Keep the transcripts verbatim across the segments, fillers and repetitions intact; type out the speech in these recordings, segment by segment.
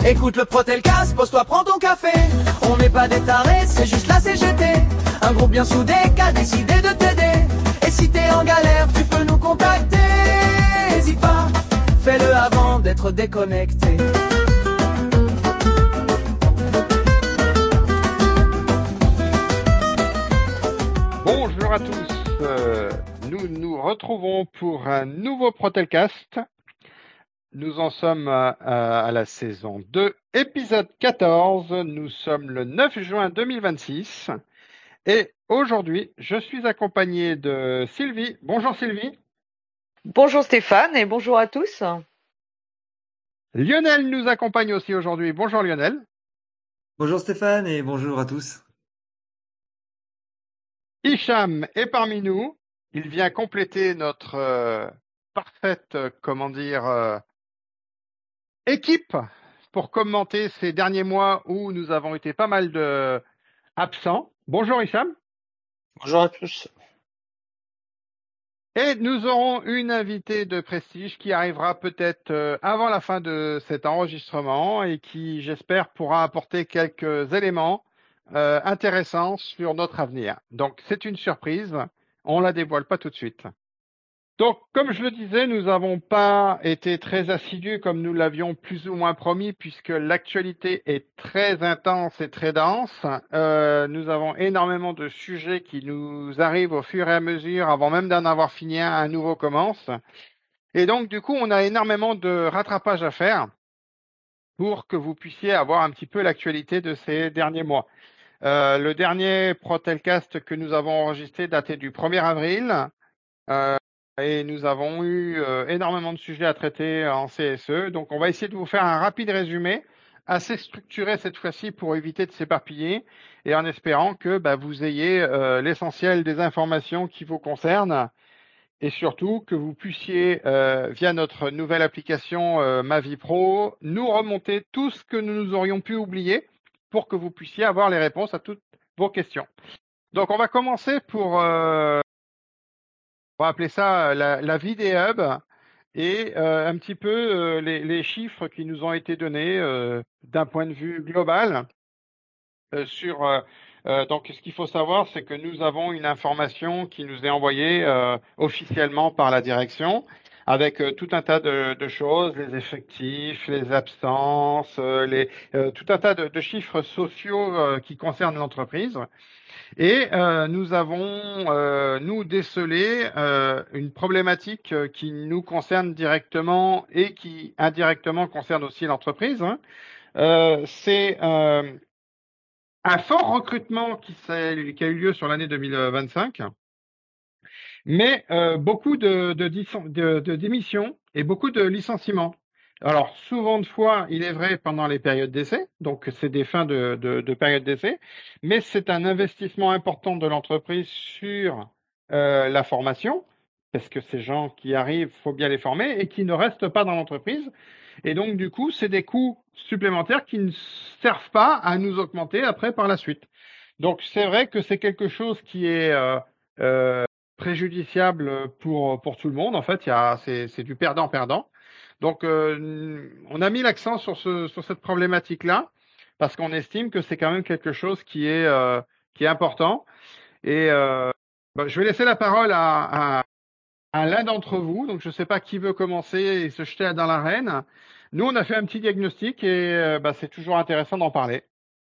Écoute le Protelcast, pose-toi, prends ton café. On n'est pas des tarés, c'est juste la C G T. Un groupe bien soudé qui a décidé de t'aider. Et si t'es en galère, tu peux nous contacter. N'hésite pas, fais-le avant d'être déconnecté. Bonjour à tous, euh, nous nous retrouvons pour un nouveau Protelcast. Nous en sommes à, à, à la saison deux, épisode quatorze. Nous sommes le neuf juin deux mille vingt-six. Et aujourd'hui, je suis accompagné de Sylvie. Bonjour Sylvie. Bonjour Stéphane et bonjour à tous. Lionel nous accompagne aussi aujourd'hui. Bonjour Lionel. Bonjour Stéphane et bonjour à tous. Hicham est parmi nous. Il vient compléter notre euh, parfaite, euh, comment dire, euh, équipe pour commenter ces derniers mois où nous avons été pas mal de absents. Bonjour Hicham. Bonjour à tous. Et nous aurons une invitée de prestige qui arrivera peut-être euh, avant la fin de cet enregistrement et qui, j'espère, pourra apporter quelques éléments euh, intéressants sur notre avenir. Donc, c'est une surprise. On la dévoile pas tout de suite. Donc, comme je le disais, nous n'avons pas été très assidus comme nous l'avions plus ou moins promis, puisque l'actualité est très intense et très dense. Euh, nous avons énormément de sujets qui nous arrivent au fur et à mesure, avant même d'en avoir fini un, un nouveau commence. Et donc, du coup, on a énormément de rattrapage à faire pour que vous puissiez avoir un petit peu l'actualité de ces derniers mois. Euh, le dernier Protelcast que nous avons enregistré datait du premier avril. Euh, Et nous avons eu euh, énormément de sujets à traiter en C S E. Donc, on va essayer de vous faire un rapide résumé, assez structuré cette fois-ci pour éviter de s'éparpiller et en espérant que bah, vous ayez euh, l'essentiel des informations qui vous concernent et surtout que vous puissiez, euh, via notre nouvelle application euh, Ma Vie Pro, nous remonter tout ce que nous nous aurions pu oublier pour que vous puissiez avoir les réponses à toutes vos questions. Donc, on va commencer pour... Euh, On va appeler ça la, la vie des hubs et euh, un petit peu euh, les, les chiffres qui nous ont été donnés euh, d'un point de vue global euh, sur. Euh, euh, donc, ce qu'il faut savoir, c'est que nous avons une information qui nous est envoyée euh, officiellement par la direction avec euh, tout un tas de, de choses, les effectifs, les absences, euh, les, euh, tout un tas de, de chiffres sociaux euh, qui concernent l'entreprise. Et euh, nous avons, euh, nous, décelé euh, une problématique euh, qui nous concerne directement et qui indirectement concerne aussi l'entreprise. Hein. Euh, c'est euh, un fort recrutement qui, s'est- qui a eu lieu sur l'année deux mille vingt-cinq, mais euh, beaucoup de, de, dis- de- de démissions et beaucoup de licenciements. Alors, souvent de fois, il est vrai pendant les périodes d'essai, donc c'est des fins de, de, de période d'essai, mais c'est un investissement important de l'entreprise sur euh, la formation, parce que ces gens qui arrivent, faut bien les former, et qui ne restent pas dans l'entreprise. Et donc, du coup, c'est des coûts supplémentaires qui ne servent pas à nous augmenter après par la suite. Donc, c'est vrai que c'est quelque chose qui est euh, euh, préjudiciable pour, pour tout le monde. En fait, il y a, c'est, c'est du perdant-perdant. Donc, euh, on a mis l'accent sur, ce, sur cette problématique-là parce qu'on estime que c'est quand même quelque chose qui est, euh, qui est important. Et euh, bah, je vais laisser la parole à, à, à l'un d'entre vous. Donc, je ne sais pas qui veut commencer et se jeter dans l'arène. Nous, on a fait un petit diagnostic et euh, bah, c'est toujours intéressant d'en parler.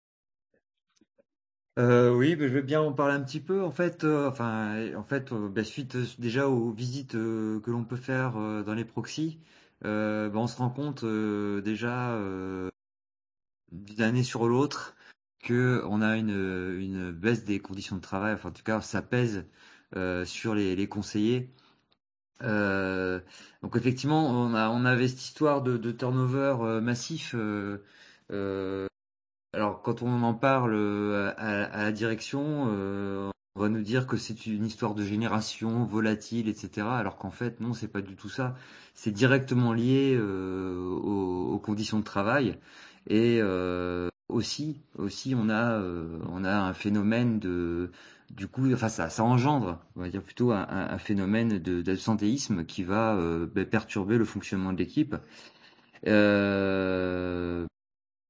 Euh, oui, ben, je vais bien en parler un petit peu. En fait, euh, enfin, en fait, euh, ben, suite euh, déjà aux visites euh, que l'on peut faire euh, dans les proxys, euh, ben, on se rend compte euh, déjà euh, d'une année sur l'autre que on a une, une baisse des conditions de travail. Enfin, en tout cas, ça pèse euh, sur les, les conseillers. Euh, donc effectivement, on a on avait cette histoire de, de turnover euh, massif. Euh, euh, Alors, quand on en parle euh, à, à la direction, euh, on va nous dire que c'est une histoire de génération volatile, et cetera. Alors qu'en fait, non, c'est pas du tout ça. C'est directement lié euh, aux, aux conditions de travail. Et euh, aussi, aussi, on a, euh, on a un phénomène de, du coup, enfin, ça, ça engendre, on va dire plutôt un, un- un phénomène de d'absentéisme qui va euh, ben, perturber le fonctionnement de l'équipe. Euh,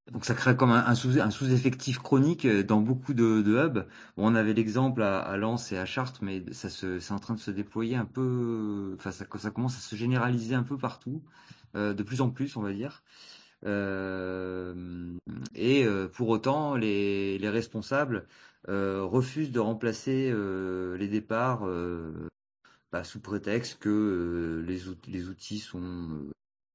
Donc ça crée comme un, un sous un sous-effectif chronique euh, dans beaucoup de, de hubs. Bon, on avait l'exemple à, à Lens et à Chartres, mais ça se, c'est en train de se déployer un peu. Enfin, ça, ça commence à se généraliser un peu partout, euh, de plus en plus, on va dire. Euh, et euh, pour autant, les, les responsables euh, refusent de remplacer euh, les départs euh, bah, sous prétexte que euh, les, out- les outils sont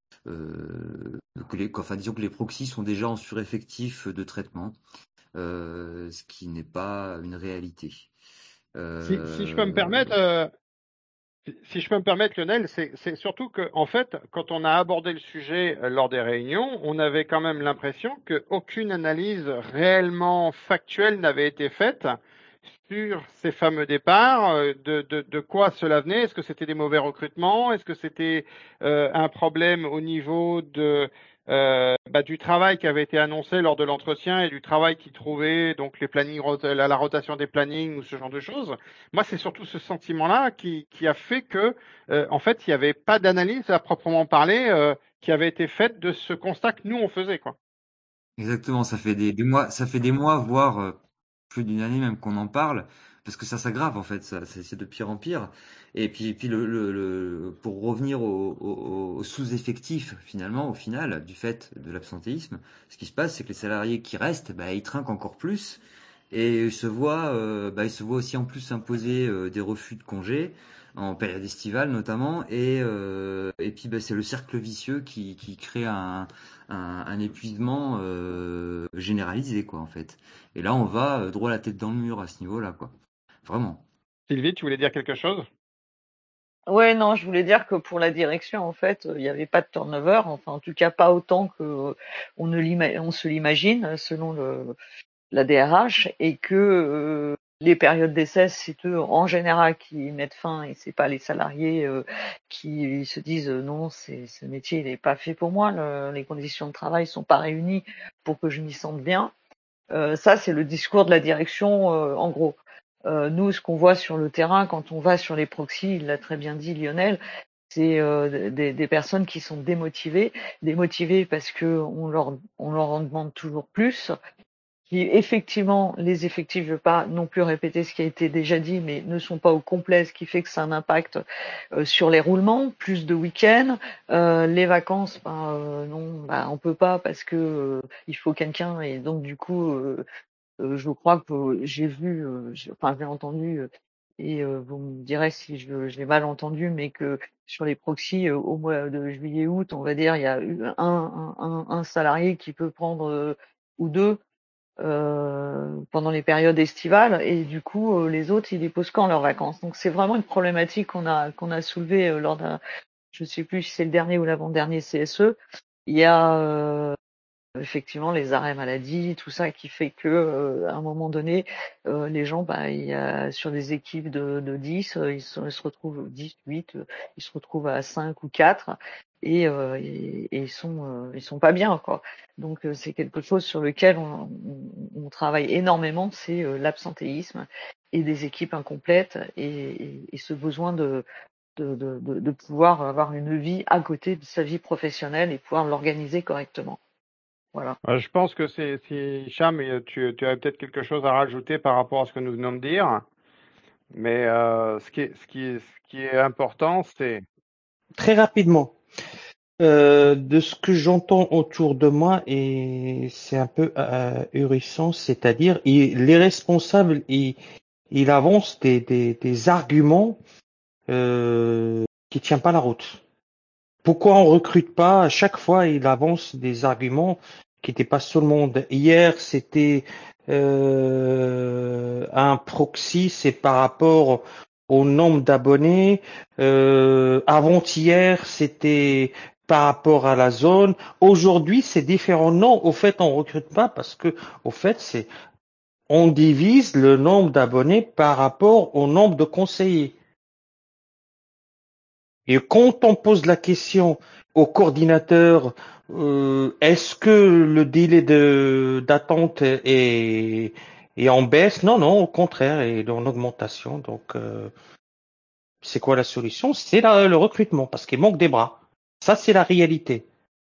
euh, que les, enfin, disons que les proxys sont déjà en sureffectif de traitement, euh, ce qui n'est pas une réalité. Si, si je peux me Euh, permettre, euh, si si je peux me permettre, Lionel, c'est c'est surtout que, en fait, quand on a abordé le sujet euh, lors des réunions, on avait quand même l'impression qu'aucune analyse réellement factuelle n'avait été faite sur ces fameux départs, euh, de, de, de quoi cela venait. Est-ce que c'était des mauvais recrutements? Est-ce que c'était euh, un problème au niveau de, euh, bah, du travail qui avait été annoncé lors de l'entretien et du travail qui trouvait, donc les plannings, rot- la, la rotation des plannings ou ce genre de choses? Moi, c'est surtout ce sentiment-là qui, qui a fait que, euh, en fait, il n'y avait pas d'analyse à proprement parler euh, qui avait été faite de ce constat que nous on faisait, quoi. Exactement, ça fait des, des mois, ça fait des mois, voire euh, plus d'une année même qu'on en parle, parce que ça s'aggrave en fait, ça, c'est c'est de pire en pire. Et puis, et puis le, le, le- pour revenir au, au- au sous-effectif finalement, au final, du fait de l'absentéisme, ce qui se passe, c'est que les salariés qui restent, bah, ils trinquent encore plus et ils se voient, euh, bah, ils se voient aussi en plus imposer euh, des refus de congés en période estivale notamment, et euh, et puis bah, c'est le cercle vicieux qui, qui crée un un, un épuisement euh, généralisé, quoi, en fait. Et là, on va euh, droit la tête dans le mur à ce niveau-là, quoi. Vraiment. Sylvie, tu voulais dire quelque chose? Ouais, non, je voulais dire que pour la direction, en fait, il n'y avait pas de turnover, enfin, en tout cas, pas autant que euh, on ne l'ima- on se l'imagine, selon le, la D R H, et que euh, les périodes d'essai, c'est eux, en général, qui mettent fin, et c'est pas les salariés euh, qui se disent euh, non, c'est, ce métier, il n'est pas fait pour moi, le- les conditions de travail sont pas réunies pour que je m'y sente bien. Euh, ça, c'est le discours de la direction, euh, en gros. Euh, nous, ce qu'on voit sur le terrain, quand on va sur les proxys, il l'a très bien dit Lionel, c'est euh, des, des personnes qui sont démotivées, démotivées parce que on leur, on leur en demande toujours plus, qui effectivement, les effectifs, je ne veux pas non plus répéter ce qui a été déjà dit, mais ne sont pas au complet, ce qui fait que ça a un impact euh, sur les roulements, plus de week-ends, euh, les vacances, ben, euh, non, ben, on peut pas parce que euh, il faut quelqu'un et donc du coup, euh, euh, je crois que j'ai vu, euh, j'ai- enfin j'ai entendu euh, et euh, vous me direz si je, je l'ai mal entendu, mais que sur les proxys euh, au mois de juillet-août, on va dire, il y a eu un, un, un, un salarié qui peut prendre euh, ou deux euh, pendant les périodes estivales et du coup euh, les autres ils déposent quand leurs vacances. Donc c'est vraiment une problématique qu'on a qu'on a soulevée euh, lors d'un, je sais plus si c'est le dernier ou l'avant-dernier C S E. Il y a euh, effectivement les arrêts maladie, tout ça qui fait que euh, à un moment donné, euh, les gens, bah, il y a sur des équipes de, de dix, euh, ils, se, ils se retrouvent dix, huit, euh, ils se retrouvent à cinq ou quatre et, euh, et, et ils sont euh, ils sont pas bien quoi. Donc euh, c'est quelque chose sur lequel on, on, on travaille énormément, c'est euh, l'absentéisme et des équipes incomplètes et, et, et ce besoin de de, de, de de pouvoir avoir une vie à côté de sa vie professionnelle et pouvoir l'organiser correctement. Voilà. Euh, je pense que c'est, si, Cham, et tu, tu as peut-être quelque chose à rajouter par rapport à ce que nous venons de dire, mais euh, ce qui est, ce qui est, ce qui est important, c'est, Très rapidement, euh, de ce que j'entends autour de moi, et c'est un peu euh, ahurissant, c'est-à-dire il- les responsables, ils, ils avancent des, des, des arguments euh, qui tiennent pas la route. Pourquoi on recrute pas? À chaque fois, il avance des arguments qui dépassent tout le monde. Hier, c'était euh, un proxy, c'est par rapport au nombre d'abonnés. Euh, avant-hier, c'était par rapport à la zone. Aujourd'hui, c'est différent. Non, au fait, on recrute pas parce que, au fait, c'est on divise le nombre d'abonnés par rapport au nombre de conseillers. Et quand on pose la question au coordinateur, euh, est-ce que le délai de d'attente est, est en baisse? Non, non, au contraire, il est en augmentation. Donc, euh, c'est quoi la solution? C'est la- le recrutement, parce qu'il manque des bras. Ça, c'est la réalité.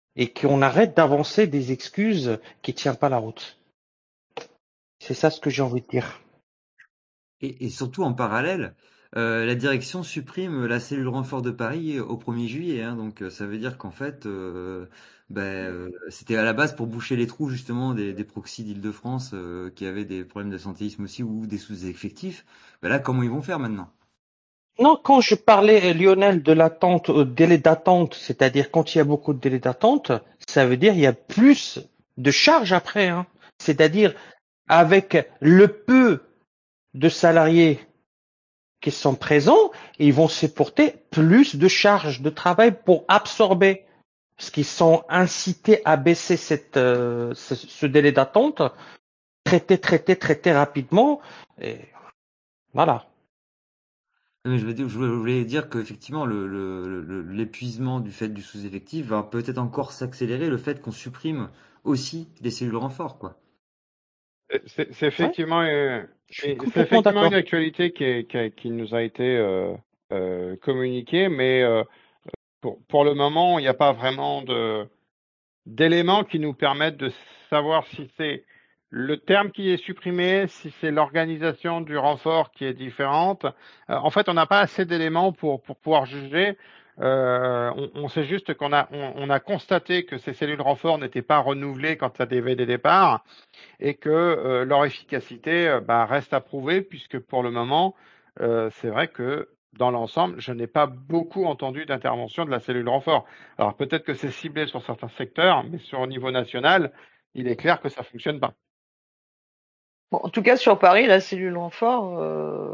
et qu'on arrête d'avancer des excuses qui tiennent pas la route. C'est ça ce que j'ai envie de dire. Et, et surtout en parallèle, euh, la direction supprime la cellule renfort de Paris au premier juillet. Hein, donc euh, ça veut dire qu'en fait, euh, ben, euh, c'était à la base pour boucher les trous justement des, des proxys d'Île-de-France euh, qui avaient des problèmes d'absentéisme aussi ou des sous-effectifs. Ben là, comment ils vont faire maintenant? Non, quand je parlais, Lionel, de l'attente, au délai d'attente, c'est-à-dire quand il y a beaucoup de délais d'attente, ça veut dire il y a plus de charges après. Hein. C'est-à-dire avec le peu de salariés qui sont présents, ils vont supporter plus de charges de travail pour absorber, parce qu'ils sont incités à baisser cette, euh, ce, ce délai d'attente, traiter, traiter, traiter rapidement. Et voilà. Mais je veux dire, je voulais dire qu'effectivement, le, le, le- l'épuisement du fait du sous-effectif va peut-être encore s'accélérer le fait qu'on supprime aussi des cellules renfort, quoi. C'est c'est Ouais, effectivement, euh, je suis et c'est complètement effectivement une d'accord. actualité qui, est- qui, a- qui nous a été euh, euh, communiquée, mais euh, pour, pour le moment, il n'y a pas vraiment de d'éléments qui nous permettent de savoir si c'est le terme qui est supprimé, si c'est l'organisation du renfort qui est différente. Euh, en fait, on n'a pas assez d'éléments pour, pour pouvoir juger. Euh, on, on sait juste qu'on a, on, on a constaté que ces cellules renfort n'étaient pas renouvelées quand il y avait des départs et que euh, leur efficacité euh, bah, reste à prouver puisque pour le moment, euh, c'est vrai que dans l'ensemble, je n'ai pas beaucoup entendu d'intervention de la cellule renfort. Alors peut-être que c'est ciblé sur certains secteurs, mais sur au niveau national, il est clair que ça fonctionne pas. Bon, en tout cas, sur Paris, la cellule renfort euh,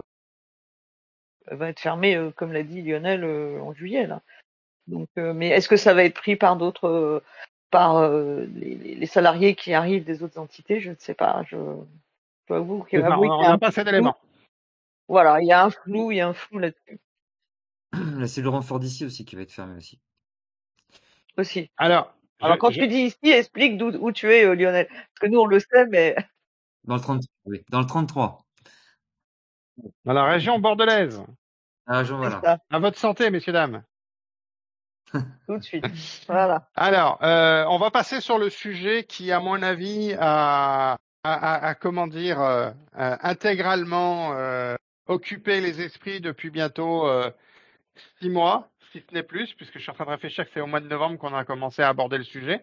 va être fermée, euh, comme l'a dit Lionel, euh, en juillet. Là. Donc, euh, mais est-ce que ça va être pris par d'autres, euh, par euh, les, les salariés qui arrivent des autres entités? Je ne sais pas. Je, je dois avouer qu'il C'est ça, avouer on qu'il y on a n'a un pas assez flou. d'éléments. Voilà, il y a un flou, il y a un flou là-dessus La cellule renfort d'ici aussi qui va être fermée aussi. aussi. Alors, je, Alors, quand je, tu dis ici, explique d'où où tu es, euh, Lionel. Parce que nous, on le sait, mais Dans le trente, oui, dans le trente-trois. dans la région bordelaise. Ah, Jean, c'est voilà. ça, À votre santé, messieurs, dames. tout de suite. Voilà. Alors, euh, on va passer sur le sujet qui, à mon avis, a, a, a- a, comment dire, euh, euh, intégralement euh, occupé les esprits depuis bientôt euh, six mois, si ce n'est plus, puisque je suis en train de réfléchir que c'est au mois de novembre qu'on a commencé à aborder le sujet.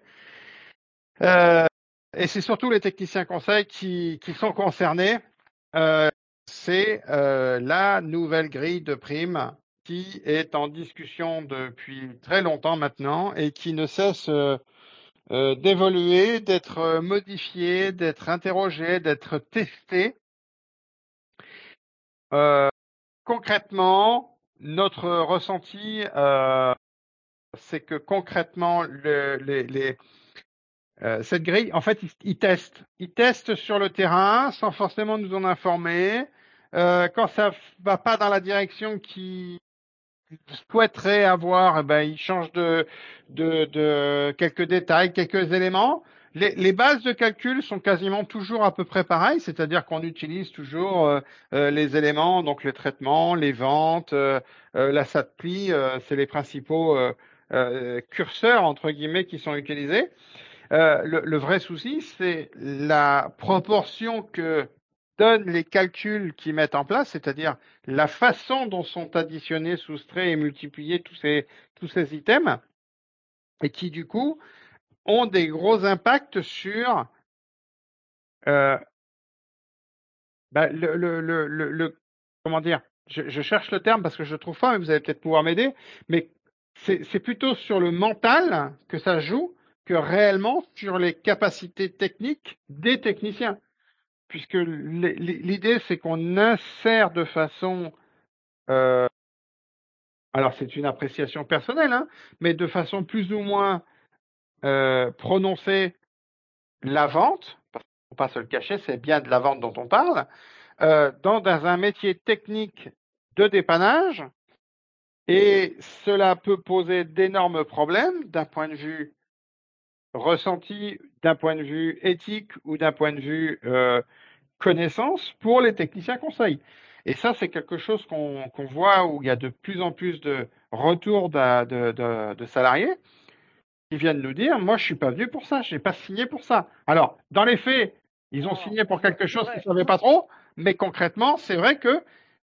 Euh, et c'est surtout les techniciens conseils qui, qui sont concernés. Euh, c'est euh, la nouvelle grille de primes qui est en discussion depuis très longtemps maintenant et qui ne cesse euh, euh, d'évoluer, d'être euh, modifié, d'être interrogé, d'être testé. Euh, concrètement, notre ressenti, euh, c'est que concrètement, le, les, les, euh, cette grille, en fait, ils, ils testent. Ils testent sur le terrain sans forcément nous en informer. Euh, quand ça va pas dans la direction qui souhaiterait avoir, eh ben, il change de, de, de quelques détails, quelques éléments. Les, les bases de calcul sont quasiment toujours à peu près pareilles, c'est-à-dire qu'on utilise toujours euh, euh, les éléments, donc les traitements, les ventes, euh, euh, la S A T P L I, euh, c'est les principaux euh, euh, curseurs entre guillemets qui sont utilisés. Euh, le, le vrai souci, c'est la proportion que donnent les calculs qu'ils mettent en place, c'est-à-dire la façon dont sont additionnés, soustraits et multipliés tous ces, tous ces items, et qui du coup ont des gros impacts sur euh, bah, le, le, le, le, le- comment dire, je, je cherche le terme parce que je le trouve pas, mais vous allez peut-être pouvoir m'aider, mais c'est c'est plutôt sur le mental que ça joue que réellement sur les capacités techniques des techniciens. Puisque l'idée, c'est qu'on insère de façon, euh, alors c'est une appréciation personnelle, hein, mais de façon plus ou moins euh, prononcée, la vente, parce qu'il ne faut pas se le cacher, c'est bien de la vente dont on parle, euh, dans, dans un métier technique de dépannage, et cela peut poser d'énormes problèmes d'un point de vue ressenti, d'un point de vue éthique ou d'un point de vue euh, connaissances pour les techniciens conseils. Et ça, c'est quelque chose qu'on qu'on voit où il y a de plus en plus de retours de, de, de, de salariés qui viennent nous dire, moi, je suis pas venu pour ça, j'ai pas signé pour ça. Alors, dans les faits, ils ont Non, signé pour c'est quelque chose vrai. qu'ils savaient pas trop, mais concrètement, c'est vrai que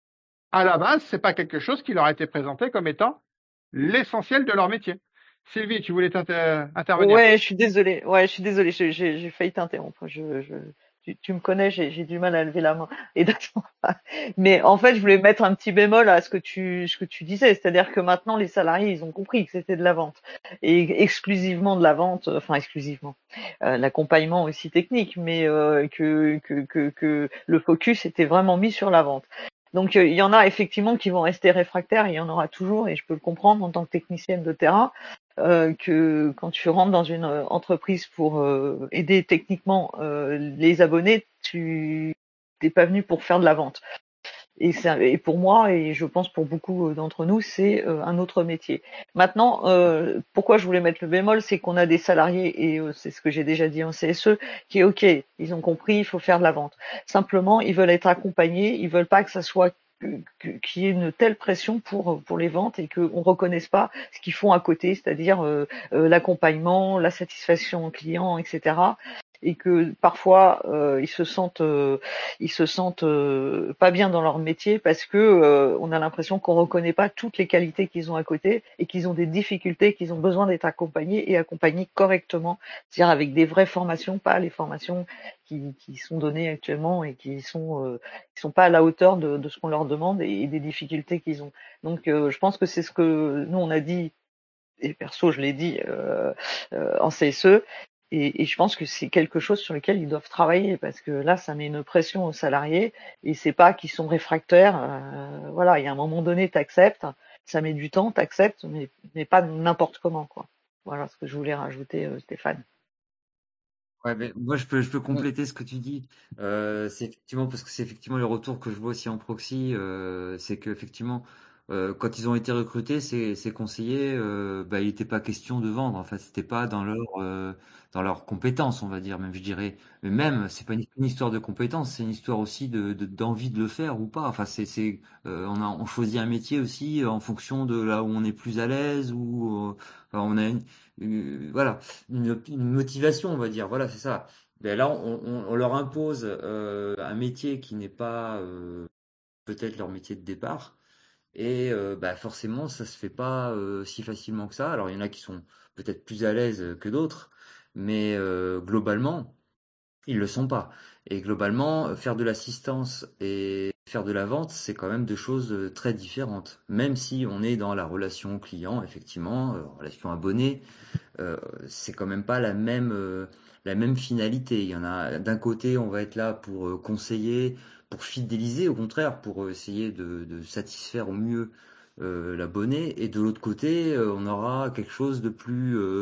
à la base, c'est pas quelque chose qui leur a été présenté comme étant l'essentiel de leur métier. Sylvie, tu voulais t'inter- intervenir? Ouais, je suis désolée. Ouais, je suis désolée. J'ai j'ai- j'ai failli t'interrompre. Je, je, tu, tu me connais, j'ai j'ai du mal à lever la main et d'attendre. Mais en fait, je voulais mettre un petit bémol à ce que tu, ce que tu disais. C'est-à-dire que maintenant, les salariés, ils ont compris que c'était de la vente et exclusivement de la vente. Enfin, exclusivement. Euh, l'accompagnement aussi technique, mais euh, que, que, que, que le focus était vraiment mis sur la vente. Donc, euh, il y en a effectivement qui vont rester réfractaires. Il y en aura toujours, et je peux le comprendre en tant que technicienne de terrain. Euh, que quand tu rentres dans une euh, entreprise pour euh, aider techniquement euh, les abonnés, tu n'es pas venu pour faire de la vente. Et, et pour moi, et je pense pour beaucoup d'entre nous, c'est euh, un autre métier. Maintenant, euh, pourquoi je voulais mettre le bémol, c'est qu'on a des salariés, et euh, c'est ce que j'ai déjà dit en C S E, qui est OK, ils ont compris, il faut faire de la vente. Simplement, ils veulent être accompagnés, ils veulent pas que ça soit qu'il y ait une telle pression pour pour les ventes et qu'on reconnaisse pas ce qu'ils font à côté, c'est-à-dire euh, euh, l'accompagnement, la satisfaction client, et cetera. Et que parfois euh, ils se sentent euh, ils se sentent euh, pas bien dans leur métier parce que euh, on a l'impression qu'on reconnaît pas toutes les qualités qu'ils ont à côté et qu'ils ont des difficultés, qu'ils ont besoin d'être accompagnés et accompagnés correctement, c'est-à-dire avec des vraies formations, pas les formations qui, qui sont données actuellement et qui sont euh, qui sont pas à la hauteur de, de ce qu'on leur demande et, et des difficultés qu'ils ont. Donc euh, je pense que c'est ce que nous on a dit et perso je l'ai dit euh, euh, en C S E. Et, et je pense que c'est quelque chose sur lequel ils doivent travailler parce que là, ça met une pression aux salariés et c'est pas qu'ils sont réfractaires. Euh, voilà, il y a un moment donné, t'acceptes, ça met du temps, t'acceptes, mais, mais pas n'importe comment, quoi. Voilà ce que je voulais rajouter, euh, Stéphane. Ouais, mais moi je peux je peux Mm. compléter ce que tu dis. Euh, c'est effectivement parce que c'est effectivement le retour que je vois aussi en proxy, euh, c'est que effectivement euh, quand ils ont été recrutés, ces, ces conseillers, euh, bah, il n'était pas question de vendre. En fait, c'était pas dans leur euh, dans leurs compétences, on va dire, même je dirais. Mais même, c'est pas une, une histoire de compétences, c'est une histoire aussi de de- d'envie de le faire ou pas. Enfin, c'est c'est euh, on a on choisit un métier aussi en fonction de là où on est plus à l'aise ou euh, enfin, on a une, une- voilà une, une motivation, on va dire. Voilà, c'est ça. Ben là, on, on- on leur impose euh, un métier qui n'est pas euh, peut-être leur métier de départ. Et euh, bah, forcément, ça se fait pas euh, si facilement que ça. Alors, il y en a qui sont peut-être plus à l'aise que d'autres, mais euh, globalement, ils le sont pas. Et globalement, euh, faire de l'assistance et faire de la vente, c'est quand même deux choses euh, très différentes. Même si on est dans la relation client, effectivement, euh, relation abonné, euh, c'est quand même pas la même, euh, la même finalité. Il y en a d'un côté, on va être là pour euh, conseiller, pour fidéliser, au contraire, pour euh, essayer de, de satisfaire au mieux euh, l'abonné, et de l'autre côté, euh, on aura quelque chose de plus euh,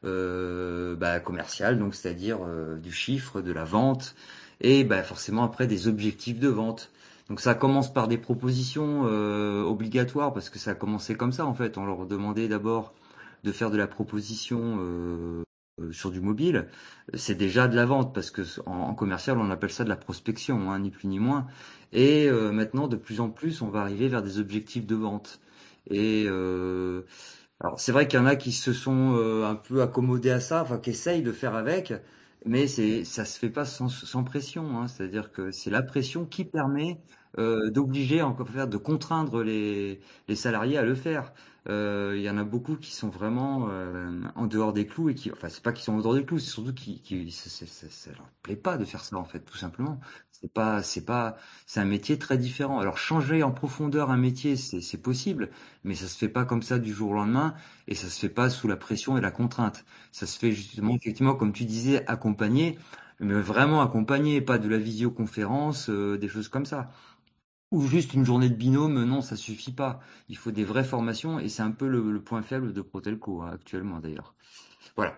euh, bah, commercial, donc c'est-à-dire euh, du chiffre, de la vente, et bah, forcément après des objectifs de vente. Donc ça commence par des propositions euh, obligatoires parce que ça a commencé comme ça en fait. On leur demandait d'abord de faire de la proposition euh, euh, sur du mobile, c'est déjà de la vente parce que en, en commercial on appelle ça de la prospection, hein, ni plus ni moins. Et euh, maintenant de plus en plus on va arriver vers des objectifs de vente. Et euh, alors c'est vrai qu'il y en a qui se sont euh, un peu accommodés à ça, enfin qui essayent de faire avec, mais c'est ça se fait pas sans, sans pression, hein. C'est-à-dire que c'est la pression qui permet euh, d'obliger, encore faire, de contraindre les, les salariés à le faire. Euh, Il y en a beaucoup qui sont vraiment euh, en dehors des clous et qui, enfin c'est pas qu'ils sont en dehors des clous, c'est surtout qui, qui ça, ça, ça, ça leur plaît pas de faire ça en fait, tout simplement. C'est pas, c'est pas, c'est un métier très différent. Alors changer en profondeur un métier, c'est c'est possible, mais ça se fait pas comme ça du jour au lendemain et ça se fait pas sous la pression et la contrainte. Ça se fait justement, effectivement, comme tu disais, accompagné, mais vraiment accompagné, pas de la visioconférence, euh, des choses comme ça. Ou juste une journée de binôme, non, ça suffit pas. Il faut des vraies formations et c'est un peu le, le point faible de Protelco, hein, actuellement d'ailleurs. Voilà.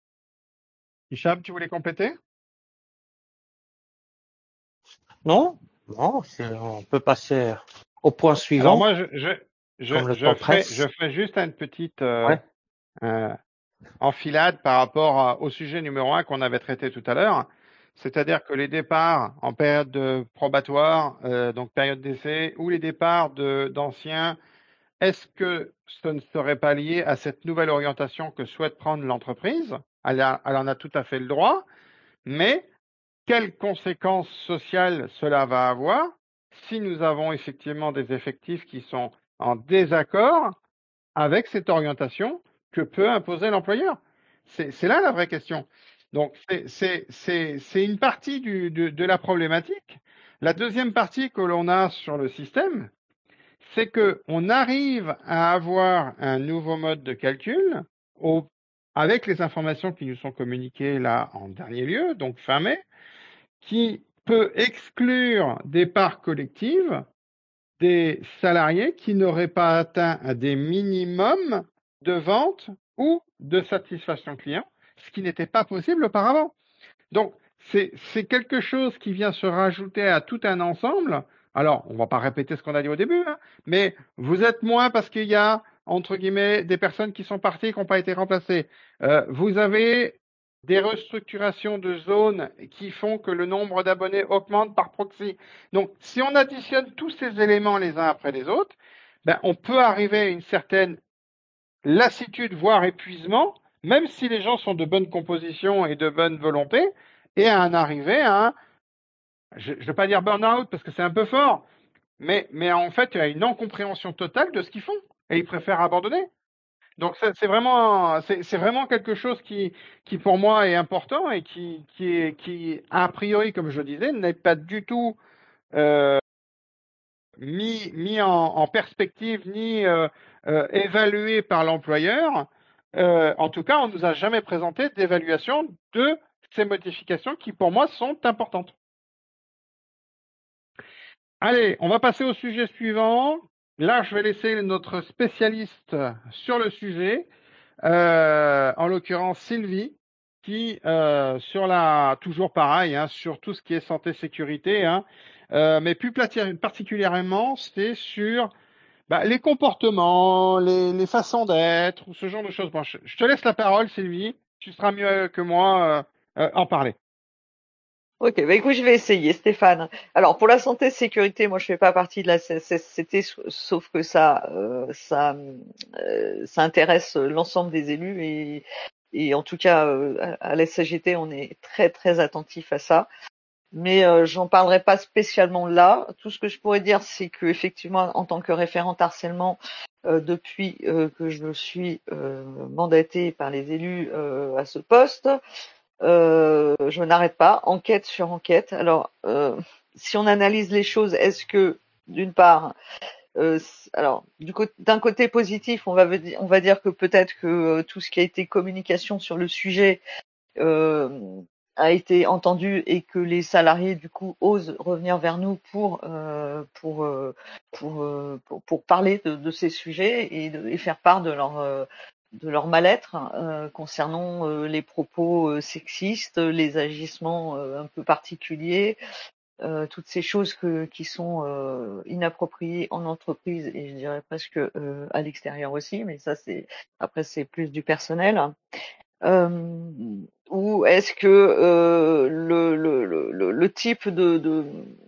Hicham, tu voulais compléter? Non, non, c'est- on peut passer au point Alors suivant, moi, je, je, je, comme le je temps ferai, presse. je ferai juste une petite euh, Ouais. euh, enfilade par rapport à- au sujet numéro un qu'on avait traité tout à l'heure. C'est-à-dire que les départs en période de probatoire, euh, donc période d'essai, ou les départs de d'anciens est-ce que ce ne serait pas lié à cette nouvelle orientation que souhaite prendre l'entreprise? Elle, a- elle en a tout à fait le droit, mais quelles conséquences sociales cela va avoir si nous avons effectivement des effectifs qui sont en désaccord avec cette orientation que peut imposer l'employeur? C'est c'est là la vraie question. Donc, c'est c'est- c'est- c'est une partie du- de, de la problématique. La deuxième partie que l'on a sur le système, c'est que on arrive à avoir un nouveau mode de calcul au- avec les informations qui nous sont communiquées là en dernier lieu, donc fin mai, qui peut exclure des parts collectives des salariés qui n'auraient pas atteint des minimums de vente ou de satisfaction client, ce qui n'était pas possible auparavant. Donc, c'est c'est quelque chose qui vient se rajouter à tout un ensemble. Alors, on va pas répéter ce qu'on a dit au début, hein, mais vous êtes moins parce qu'il y a, entre guillemets, des personnes qui sont parties et qui n'ont pas été remplacées. Euh, vous avez des restructurations de zones qui font que le nombre d'abonnés augmente par proxy. Donc, si on additionne tous ces éléments les uns après les autres, ben, on peut arriver à une certaine lassitude, voire épuisement, même si les gens sont de bonne composition et de bonne volonté, et à en arriver à un, je ne veux pas dire burn-out parce que c'est un peu fort, mais, mais en fait, il y a une incompréhension totale de ce qu'ils font, et ils préfèrent abandonner. Donc c'est c'est vraiment, c'est c'est vraiment quelque chose qui, qui pour moi est important et qui, qui, est, qui a priori, comme je disais, n'est pas du tout euh, mis, mis en, en perspective ni euh, euh, évalué par l'employeur. Euh, en tout cas, on ne nous a jamais présenté d'évaluation de ces modifications qui, pour moi, sont importantes. Allez, on va passer au sujet suivant. Là, je vais laisser notre spécialiste sur le sujet, euh, en l'occurrence Sylvie, qui, euh, sur la, toujours pareil, hein, sur tout ce qui est santé sécurité, hein, euh, mais plus particulièrement, c'est sur bah, les comportements, les, les façons d'être, ou ce genre de choses. Bon, je, je te laisse la parole, Sylvie. Tu seras mieux que moi euh, euh, en parler. Ok, bah écoute, je vais essayer, Stéphane. Alors pour la santé et sécurité, moi je fais pas partie de la C S C T, sauf que ça, euh, ça, euh, ça intéresse l'ensemble des élus et, et en tout cas euh, à la C G T, on est très très attentif à ça. Mais euh, j'en parlerai pas spécialement là. Tout ce que je pourrais dire, c'est que effectivement, en tant que référente harcèlement, euh, depuis euh, que je suis euh, mandatée par les élus euh, à ce poste, euh, je n'arrête pas, enquête sur enquête. Alors, euh, si on analyse les choses, est-ce que, d'une part, euh, alors du côté, d'un côté positif, on va, on va dire que peut-être que euh, tout ce qui a été communication sur le sujet euh, a été entendu et que les salariés du coup osent revenir vers nous pour euh, pour, euh, pour, euh, pour pour parler de, de ces sujets et, de, et faire part de leur euh, de leur mal-être euh, concernant euh, les propos euh, sexistes, les agissements euh, un peu particuliers, euh, toutes ces choses que, qui sont euh, inappropriées en entreprise et je dirais presque euh, à l'extérieur aussi, mais ça c'est après c'est plus du personnel. Euh, ou est-ce que euh, le, le, le, le type de, de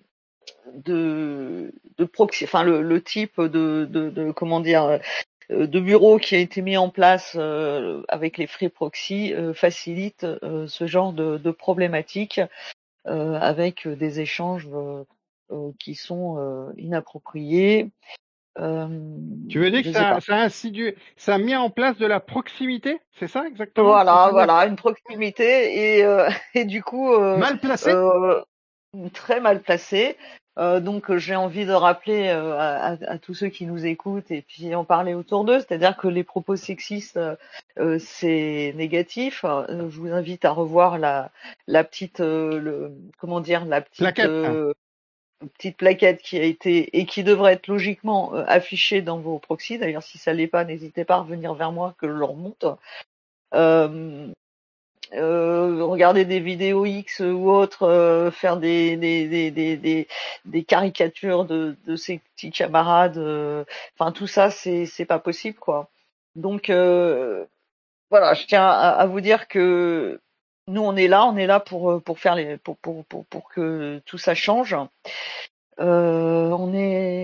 de de proxy, enfin le, le type de, de, de comment dire de bureau qui a été mis en place euh, avec les free proxy euh, facilite euh, ce genre de, de problématiques euh, avec des échanges euh, euh, qui sont euh, inappropriés. Euh, Tu veux dire je que sais ça, pas. ça a insidieux, ça a mis en place de la proximité, c'est ça exactement ce que tu Voilà, veux dire? voilà, une proximité et euh, et du coup euh, Mal placé? euh, très mal placé. Euh, donc euh, j'ai envie de rappeler euh, à, à tous ceux qui nous écoutent et puis en parler autour d'eux, c'est-à-dire que les propos sexistes euh, euh, c'est négatif. Euh, je vous invite à revoir la la petite euh, le comment dire la petite Plaquette. euh, petite plaquette qui a été et qui devrait être logiquement euh, affichée dans vos proxys. D'ailleurs, si ça l'est pas, n'hésitez pas à revenir vers moi que je le remonte. Euh, euh, regarder des vidéos X ou autres, euh, faire des des, des, des, des, des caricatures de, de ses petits camarades, euh, enfin tout ça c'est c'est pas possible quoi. Donc euh, voilà, je tiens à, à vous dire que nous on est là, on est là pour pour faire les pour pour pour, pour que tout ça change. Euh, on est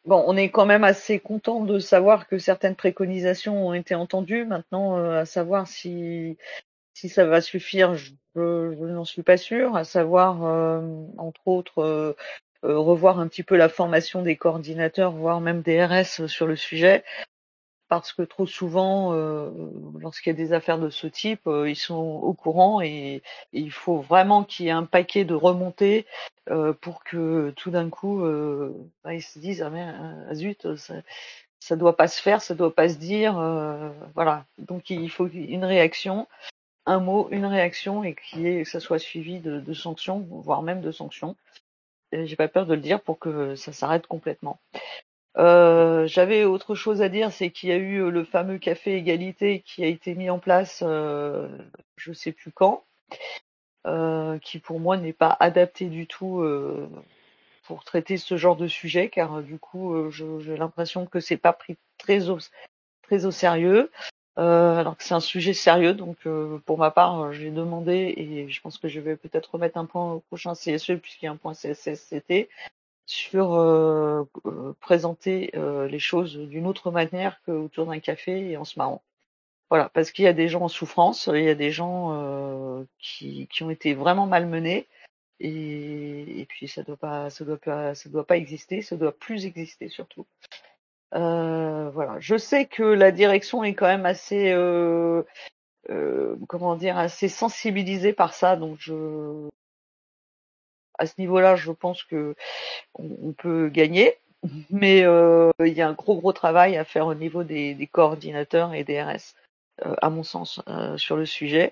bon, on est quand même assez content de savoir que certaines préconisations ont été entendues. Maintenant, euh, à savoir si si ça va suffire, je, je n'en suis pas sûre. À savoir, euh, entre autres, euh, euh, revoir un petit peu la formation des coordinateurs, voire même des R S sur le sujet. Parce que trop souvent, euh, lorsqu'il y a des affaires de ce type, euh, ils sont au courant et, et il faut vraiment qu'il y ait un paquet de remontées euh, pour que tout d'un coup, euh, bah, ils se disent ah mais ah, zut, ça, ça doit pas se faire, ça doit pas se dire, euh, voilà. Donc il faut une réaction, un mot, une réaction et qu'il y ait, que ça soit suivi de, de sanctions, voire même de sanctions. Et j'ai pas peur de le dire pour que ça s'arrête complètement. Euh, j'avais autre chose à dire, c'est qu'il y a eu le fameux café égalité qui a été mis en place, euh, je sais plus quand, euh, qui pour moi n'est pas adapté du tout euh, pour traiter ce genre de sujet, car euh, du coup, euh, je- j'ai l'impression que c'est pas pris très au, très au sérieux, euh, alors que c'est un sujet sérieux. Donc, euh, pour ma part, euh, j'ai demandé et je pense que je vais peut-être remettre un point au prochain C S E puisqu'il y a un point C S S C T. Sur euh, euh, présenter euh, les choses d'une autre manière qu'autour d'un café et en se marrant. Voilà, parce qu'il y a des gens en souffrance, il y a des gens euh, qui, qui ont été vraiment malmenés et, et puis ça doit pas, ça doit pas, ça doit pas exister, ça doit plus exister surtout. Euh, voilà, je sais que la direction est quand même assez, euh, euh, comment dire, assez sensibilisée par ça, donc je, à ce niveau-là, je pense que on, on peut gagner. Mais euh, il y a un gros gros travail à faire au niveau des, des coordinateurs et des R S, euh, à mon sens, euh, sur le sujet.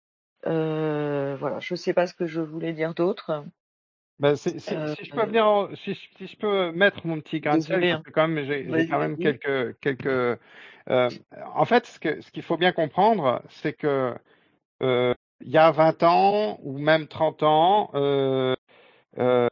Euh, voilà, je sais pas ce que je voulais dire d'autre. Ben, c'est- c'est- Euh, si je peux venir, en- si, je- si je peux mettre mon petit grain de sel, désolé, parce hein. que quand même j'ai j'ai Vas-y, quand même vas-y. quelques quelques. euh, En fait, ce que ce qu'il faut bien comprendre, c'est que euh, il y a vingt ans ou même trente ans, euh, euh,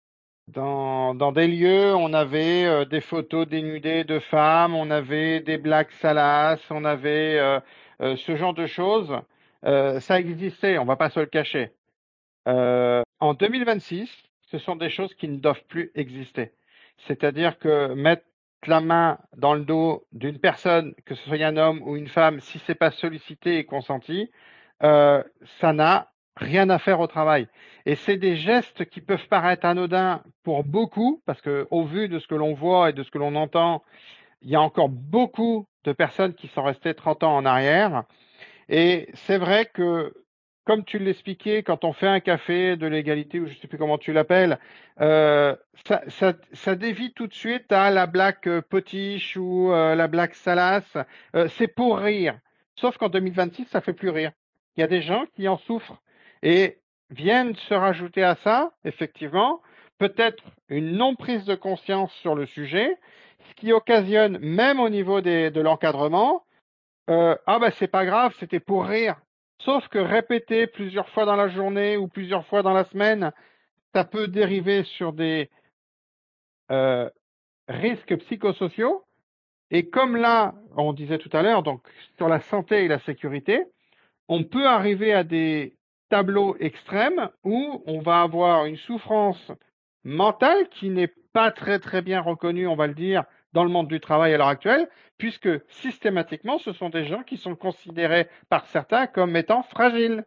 dans dans des lieux, on avait euh, des photos dénudées de femmes, on avait des blagues salaces, on avait euh, euh, ce genre de choses. Euh, ça existait, on va pas se le cacher. Euh, en deux mille vingt-six, ce sont des choses qui ne doivent plus exister. C'est-à-dire que mettre la main dans le dos d'une personne, que ce soit un homme ou une femme, si c'est pas sollicité et consenti, euh, ça n'a rien à faire au travail. Et c'est des gestes qui peuvent paraître anodins pour beaucoup, parce que au vu de ce que l'on voit et de ce que l'on entend, il y a encore beaucoup de personnes qui sont restées trente ans en arrière. Et c'est vrai que, comme tu l'expliquais, quand on fait un café de l'égalité, ou je sais plus comment tu l'appelles, euh, ça, ça, ça dévie tout de suite à la blague euh, potiche ou euh, la blague salace. Euh, c'est pour rire. Sauf qu'en deux mille vingt-six, ça fait plus rire. Il y a des gens qui en souffrent et viennent se rajouter à ça, effectivement, peut-être une non-prise de conscience sur le sujet, ce qui occasionne, même au niveau des, de l'encadrement, euh, ah bah c'est pas grave, c'était pour rire. Sauf que répéter plusieurs fois dans la journée ou plusieurs fois dans la semaine, ça peut dériver sur des euh, risques psychosociaux. Et comme là, on disait tout à l'heure, donc sur la santé et la sécurité, on peut arriver à des tableaux extrêmes où on va avoir une souffrance mentale qui n'est pas très très bien reconnue, on va le dire, dans le monde du travail à l'heure actuelle, puisque systématiquement, ce sont des gens qui sont considérés par certains comme étant fragiles,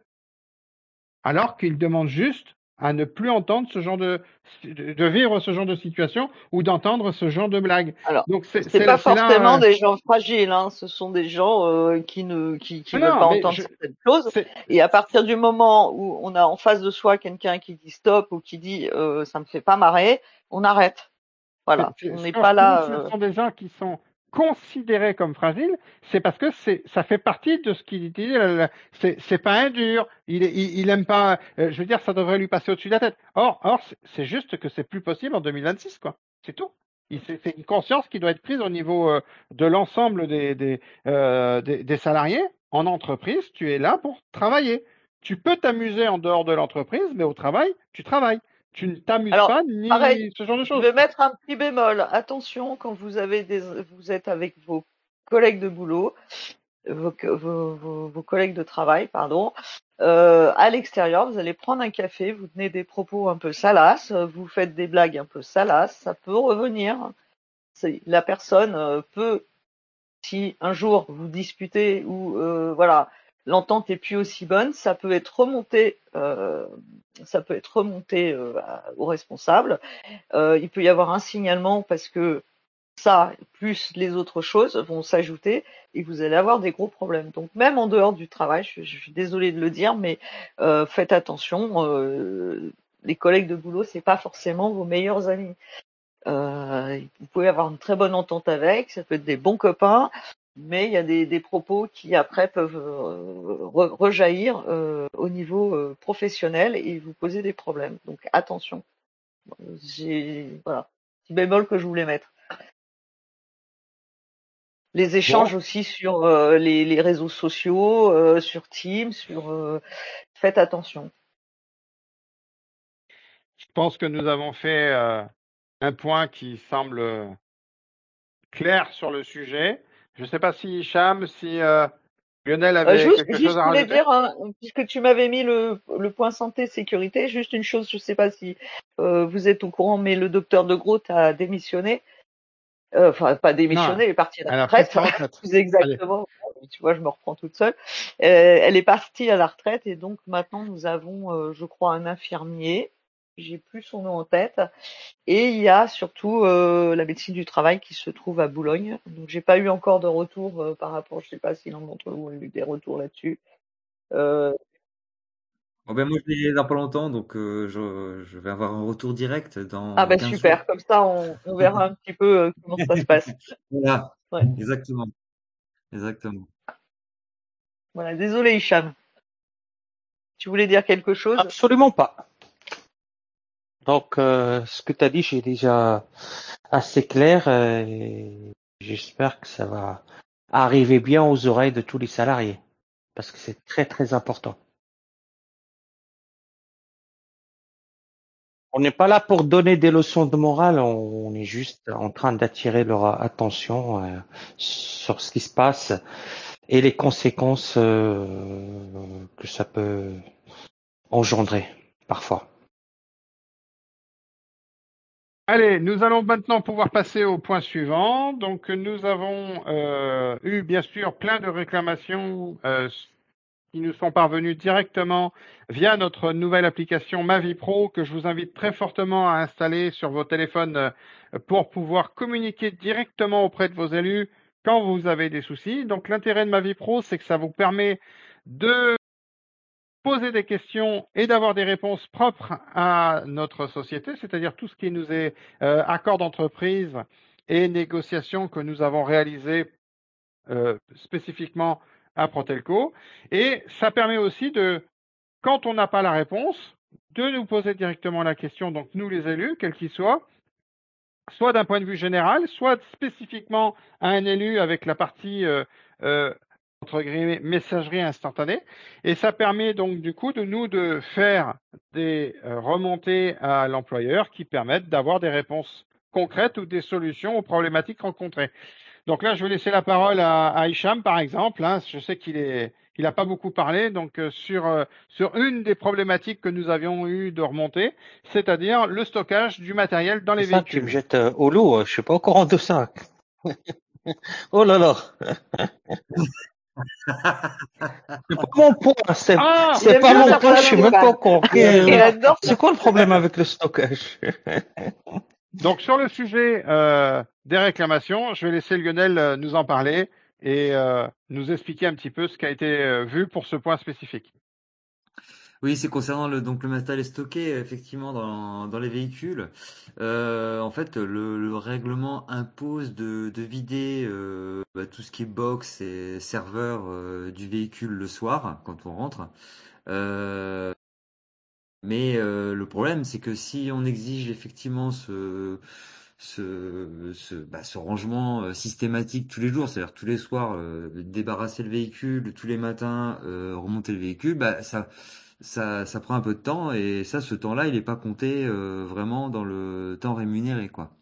alors qu'ils demandent juste à ne plus entendre ce genre de, de vivre ce genre de situation ou d'entendre ce genre de blague. Alors, Donc c'est c'est pas c'est- c'est forcément là. euh, des gens fragiles, hein. Ce sont des gens euh, qui ne, qui, qui veulent Non, pas mais entendre je, certaines choses. c'est, Et à partir du moment où on a en face de soi quelqu'un qui dit stop ou qui dit euh, ça me fait pas marrer, on arrête. C'est- Voilà, c'est- on ce- n'est Quand je pas te dis là. que ce Euh, sont des gens qui sont considérés comme fragiles, c'est parce que c'est, ça fait partie de ce qu'il dit. là, là, C'est, c'est pas un dur. Il, est- il, il aime pas. euh, je veux dire, ça devrait lui passer au-dessus de la tête. Or, or, c'est c'est juste que c'est plus possible en deux mille vingt-six, quoi. C'est tout. Il- C'est c'est une conscience qui doit être prise au niveau euh, de l'ensemble des, des, euh, des, des salariés. En entreprise, tu es là pour travailler. Tu peux t'amuser en dehors de l'entreprise, mais au travail, tu travailles. Tu ne t'amuses Alors, pas pareil, ni ce genre de je choses. vais mettre un petit bémol. Attention, quand vous avez des, vous êtes avec vos collègues de boulot, vos, vos, vos, vos collègues de travail, pardon, euh, à l'extérieur, vous allez prendre un café, vous tenez des propos un peu salaces, vous faites des blagues un peu salaces, ça peut revenir. c'est, la personne euh, peut, si un jour vous disputez ou euh, voilà, l'entente est plus aussi bonne, ça peut être remonté, euh, ça peut être remonté euh, à- au responsable. Euh, il peut y avoir un signalement parce que ça, plus les autres choses vont s'ajouter et vous allez avoir des gros problèmes. Donc même en dehors du travail, je, je suis désolée de le dire, mais euh, faites attention. Euh, les collègues de boulot, c'est pas forcément vos meilleurs amis. Euh, vous pouvez avoir une très bonne entente avec, ça peut être des bons copains, mais il y a des, des propos qui après peuvent euh, re- rejaillir euh, au niveau euh, professionnel et vous poser des problèmes. Donc attention. J'ai voilà, petit bémol que je voulais mettre. Les échanges Bon, aussi sur euh, les, les réseaux sociaux, euh, sur Teams, sur euh, faites attention. je pense que nous avons fait euh, un point qui semble euh, clair sur le sujet. Je ne sais pas si Hicham, si euh, Lionel Euh, avait juste, quelque chose juste, à je voulais rajouter. dire, hein, puisque tu m'avais mis le, le point santé sécurité, juste une chose, je ne sais pas si euh, vous êtes au courant, mais le docteur de Groot a démissionné. Euh, Enfin, pas Non, démissionné, il est parti à la elle a pris retraite, sa retraite. plus Allez. exactement. Tu vois, je me reprends toute seule. Euh, elle est partie à la retraite et donc maintenant nous avons, euh, je crois, un infirmier. J'ai plus son nom en tête. Et il y a surtout euh, la médecine du travail qui se trouve à Boulogne. Donc j'ai pas eu encore de retour euh, par rapport, je sais pas si l'un d'entre vous a eu des retours là-dessus. Euh, Bon, ben, moi, je l'ai dans pas longtemps, donc euh, je, je vais avoir un retour direct ah dans bah quinze jours. super, comme ça on, on verra un petit peu euh, comment ça se passe. Voilà, Ouais. exactement, exactement. Voilà, désolé Hicham. Tu voulais dire quelque chose? Absolument pas. Donc, euh, ce que tu as dit, c'est déjà assez clair euh, et j'espère que ça va arriver bien aux oreilles de tous les salariés parce que c'est très très important. On n'est pas là pour donner des leçons de morale, on est juste en train d'attirer leur attention euh, sur ce qui se passe et les conséquences euh, que ça peut engendrer parfois. Allez, nous allons maintenant pouvoir passer au point suivant. Donc, nous avons euh, eu bien sûr plein de réclamations euh, qui nous sont parvenues directement via notre nouvelle application Ma Vie Pro que je vous invite très fortement à installer sur vos téléphones euh, pour pouvoir communiquer directement auprès de vos élus quand vous avez des soucis. Donc, l'intérêt de Ma Vie Pro, c'est que ça vous permet de poser des questions et d'avoir des réponses propres à notre société, c'est-à-dire tout ce qui nous est euh, accord d'entreprise et négociations que nous avons réalisées euh, spécifiquement à Protelco. Et ça permet aussi de, quand on n'a pas la réponse, de nous poser directement la question, donc nous les élus, quels qu'ils soient, soit d'un point de vue général, soit spécifiquement à un élu avec la partie euh, euh, entre guillemets messagerie instantanée. Et ça permet donc du coup de nous de faire des euh, remontées à l'employeur qui permettent d'avoir des réponses concrètes ou des solutions aux problématiques rencontrées. Donc là, je vais laisser la parole à, à Hicham, par exemple. Hein. Je sais qu'il est, il n'a pas beaucoup parlé, donc euh, sur euh, sur une des problématiques que nous avions eu de remonter, c'est-à-dire le stockage du matériel dans C'est les ça que tu me véhicules. jettes euh, au loup, euh, je suis pas au courant de ça. Oh là là, c'est pas mon point, c'est Ah, Il c'est aime pas bien mon faire point, ça, je suis même pas Stéphane. au courant. Il Euh, adore C'est faire quoi le problème avec le stockage? donc sur le sujet euh, des réclamations, je vais laisser Lionel euh, nous en parler et euh, nous expliquer un petit peu ce qui a été euh, vu pour ce point spécifique. Oui, c'est concernant le donc le matériel stocké effectivement dans dans les véhicules. Euh, en fait, le, le règlement impose de, de vider euh, bah, tout ce qui est box et serveur euh, du véhicule le soir quand on rentre. Euh, mais euh, le problème, c'est que si on exige effectivement ce ce ce, bah, ce rangement euh, systématique tous les jours, c'est-à-dire tous les soirs euh, débarrasser le véhicule, tous les matins euh, remonter le véhicule, bah ça ça ça prend un peu de temps et ça ce temps-là il est pas compté euh, vraiment dans le temps rémunéré quoi.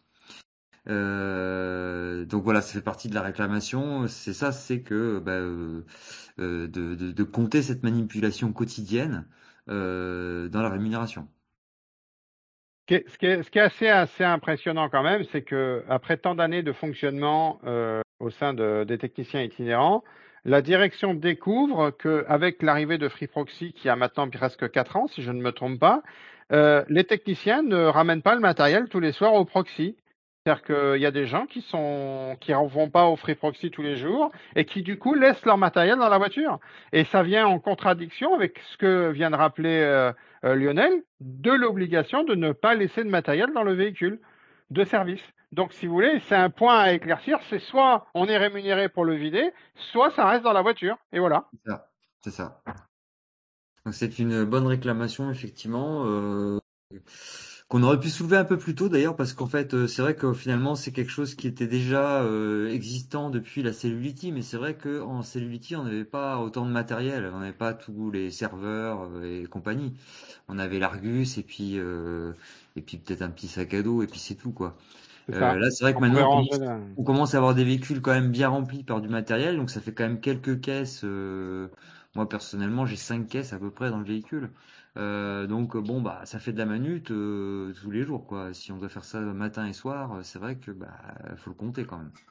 Euh, donc voilà, ça fait partie de la réclamation. C'est ça, c'est que bah, euh, euh, de, de, de compter cette manipulation quotidienne euh, dans la rémunération. Ce qui est, ce qui est- ce qui est assez, assez impressionnant quand même, c'est que après tant d'années de fonctionnement euh, au sein de- des techniciens itinérants, la direction découvre qu'avec l'arrivée de FreeProxy, qui a maintenant presque quatre ans, si je ne me trompe pas, euh, les techniciens ne ramènent pas le matériel tous les soirs au proxy. C'est-à-dire qu'il y a des gens qui sont qui en vont pas au FreeProxy tous les jours et qui du coup laissent leur matériel dans la voiture. Et ça vient en contradiction avec ce que vient de rappeler euh, euh, Lionel, de l'obligation de ne pas laisser de matériel dans le véhicule de service. Donc, si vous voulez, c'est un point à éclaircir. C'est soit on est rémunéré pour le vider, soit ça reste dans la voiture. Et voilà. C'est ça. C'est ça. Donc c'est une bonne réclamation, effectivement, euh, qu'on aurait pu soulever un peu plus tôt d'ailleurs, parce qu'en fait, euh, c'est vrai que finalement, c'est quelque chose qui était déjà euh, existant depuis la Cellulity, mais c'est vrai qu'en Cellulity, on n'avait pas autant de matériel, on n'avait pas tous les serveurs euh, et compagnie. On avait l'Argus et puis euh, et puis peut-être un petit sac à dos et puis c'est tout quoi. C'est Euh, ça. là, c'est vrai que On pouvait maintenant, on ranger commence, là. on commence à avoir des véhicules quand même bien remplis par du matériel, donc ça fait quand même quelques caisses. euh, moi, personnellement, j'ai cinq caisses à peu près dans le véhicule. Euh, donc, euh, bon, bah, ça fait de la manute euh, tous les jours, quoi. Si on doit faire ça matin et soir, euh, c'est vrai que bah, faut le compter quand même.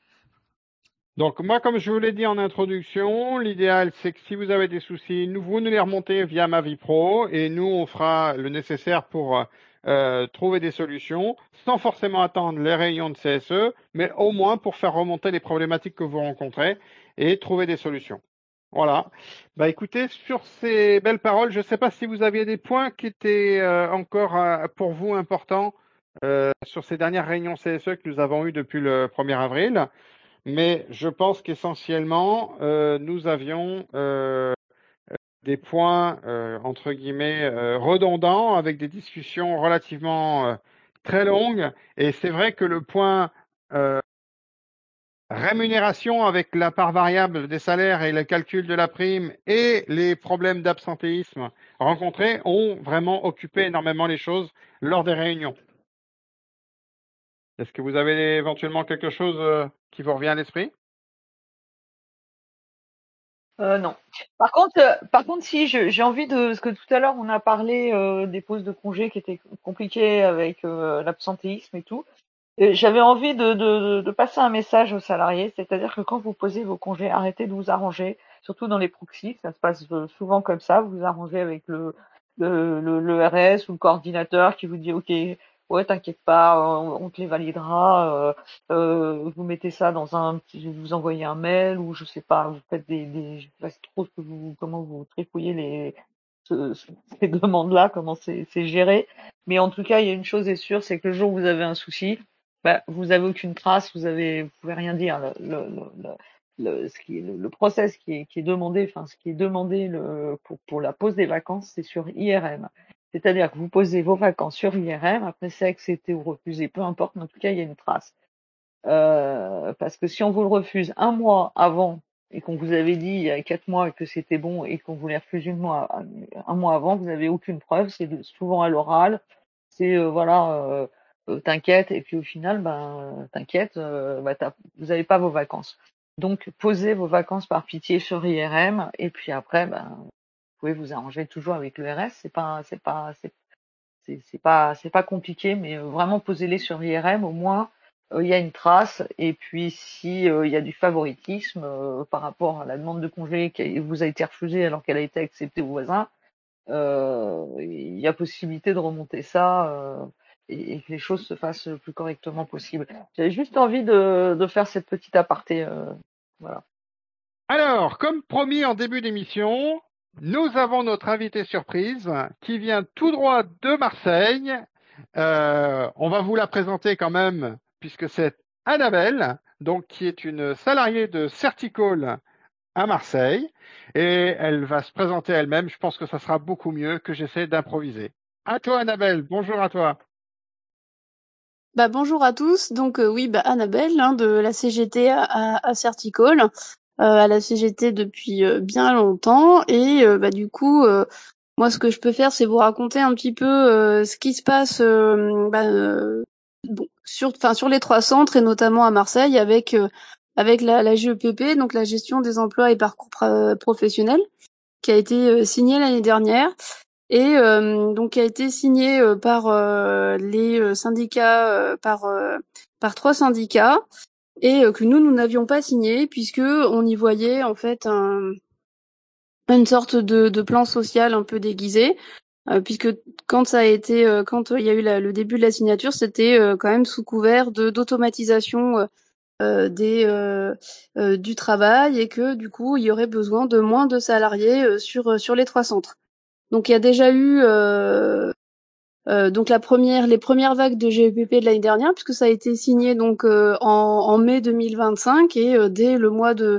Donc, moi, comme je vous l'ai dit en introduction, l'idéal, c'est que si vous avez des soucis, nous, vous nous les remontez via Ma Vie Pro et nous, on fera le nécessaire pour euh, trouver des solutions sans forcément attendre les réunions de C S E, mais au moins pour faire remonter les problématiques que vous rencontrez et trouver des solutions. Voilà. Bah, écoutez, sur ces belles paroles, je ne sais pas si vous aviez des points qui étaient euh, encore euh, pour vous importants euh, sur ces dernières réunions C S E que nous avons eues depuis le premier avril. Mais je pense qu'essentiellement, euh, nous avions euh, des points, euh, entre guillemets, euh, redondants avec des discussions relativement euh, très longues. Et c'est vrai que le point euh, rémunération avec la part variable des salaires et le calcul de la prime et les problèmes d'absentéisme rencontrés ont vraiment occupé énormément les choses lors des réunions. Est-ce que vous avez éventuellement quelque chose euh, qui vous revient à l'esprit? Euh, non. Par contre, euh, par contre, si je- j'ai envie de, parce que tout à l'heure on a parlé euh, des pauses de congé qui étaient compliquées avec euh, l'absentéisme et tout. Et j'avais envie de, de, de passer un message aux salariés, c'est-à-dire que quand vous posez vos congés, arrêtez de vous arranger, surtout dans les proxys, ça se passe euh, souvent comme ça, vous vous arrangez avec le, le, le, le R S ou le coordinateur qui vous dit ok, ouais t'inquiète pas, on, on te les validera, euh, euh, vous mettez ça dans un petit, vous envoyez un mail ou je sais pas, vous faites des, des je sais pas trop ce que vous, comment vous trifouillez les ce- ce- ces demandes-là, comment c'est c'est géré. Mais en tout cas, il y a une chose est sûre, c'est que le jour où vous avez un souci, bah, vous avez aucune trace, vous avez, vous pouvez rien dire. Le, le, le, le, ce qui est, le, le process qui est, qui est demandé, enfin, ce qui est demandé le, pour, pour la pose des vacances, c'est sur I R M. C'est-à-dire que vous posez vos vacances sur I R M, après c'est accepté ou refusé, peu importe, mais en tout cas, il y a une trace. Euh, parce que si on vous le refuse un mois avant et qu'on vous avait dit il y a quatre mois que c'était bon et qu'on vous les refuse une mois, un mois avant, vous n'avez aucune preuve, c'est souvent à l'oral, c'est euh, voilà, euh, euh, t'inquiète, et puis au final, ben t'inquiète, euh, bah, vous n'avez pas vos vacances. Donc posez vos vacances par pitié sur I R M, et puis après, ben vous pouvez vous arranger toujours avec le R S, c'est pas, c'est pas, c'est c'est c'est pas c'est pas compliqué, mais euh, vraiment posez-les sur I R M, au moins euh, il y a une trace. Et puis si euh, il y a du favoritisme euh, par rapport à la demande de congé qui vous a été refusée alors qu'elle a été acceptée au voisin, euh, il y a possibilité de remonter ça euh, et, et que les choses se fassent le plus correctement possible. J'avais juste envie de, de faire cette petite aparté. Euh, voilà. Alors, comme promis en début d'émission, nous avons notre invité surprise qui vient tout droit de Marseille. Euh, on va vous la présenter quand même, puisque c'est Annabelle, donc qui est une salariée de Certicall à Marseille, et elle va se présenter elle-même. Je pense que ça sera beaucoup mieux que j'essaie d'improviser. À toi, Annabelle. Bonjour à toi. Bah, bonjour à tous. Donc euh, oui, bah, Annabelle hein, de la C G T à, à, à Certicall, euh, à la C G T depuis euh, bien longtemps. Et euh, bah, du coup, euh, moi ce que je peux faire, c'est vous raconter un petit peu euh, ce qui se passe euh, bah, euh, bon, sur, enfin, sur les trois centres et notamment à Marseille avec, euh, avec la, la G E P P, donc la gestion des emplois et parcours pra- professionnels, qui a été euh, signée l'année dernière. et euh, donc qui a été signé euh, par euh, les euh, syndicats, euh, par euh, par trois syndicats, et euh, que nous nous n'avions pas signé puisque on y voyait en fait un, une sorte de, de plan social un peu déguisé, euh, puisque quand ça a été, euh, quand il y a eu la, le début de la signature, c'était euh, quand même sous couvert de d'automatisation euh, euh, des euh, euh, du travail, et que du coup il y aurait besoin de moins de salariés euh, sur sur les trois centres. Donc il y a déjà eu euh, euh, donc la première, les premières vagues de G E P P de l'année dernière, puisque ça a été signé donc euh, en, en mai deux mille vingt-cinq, et euh, dès le mois de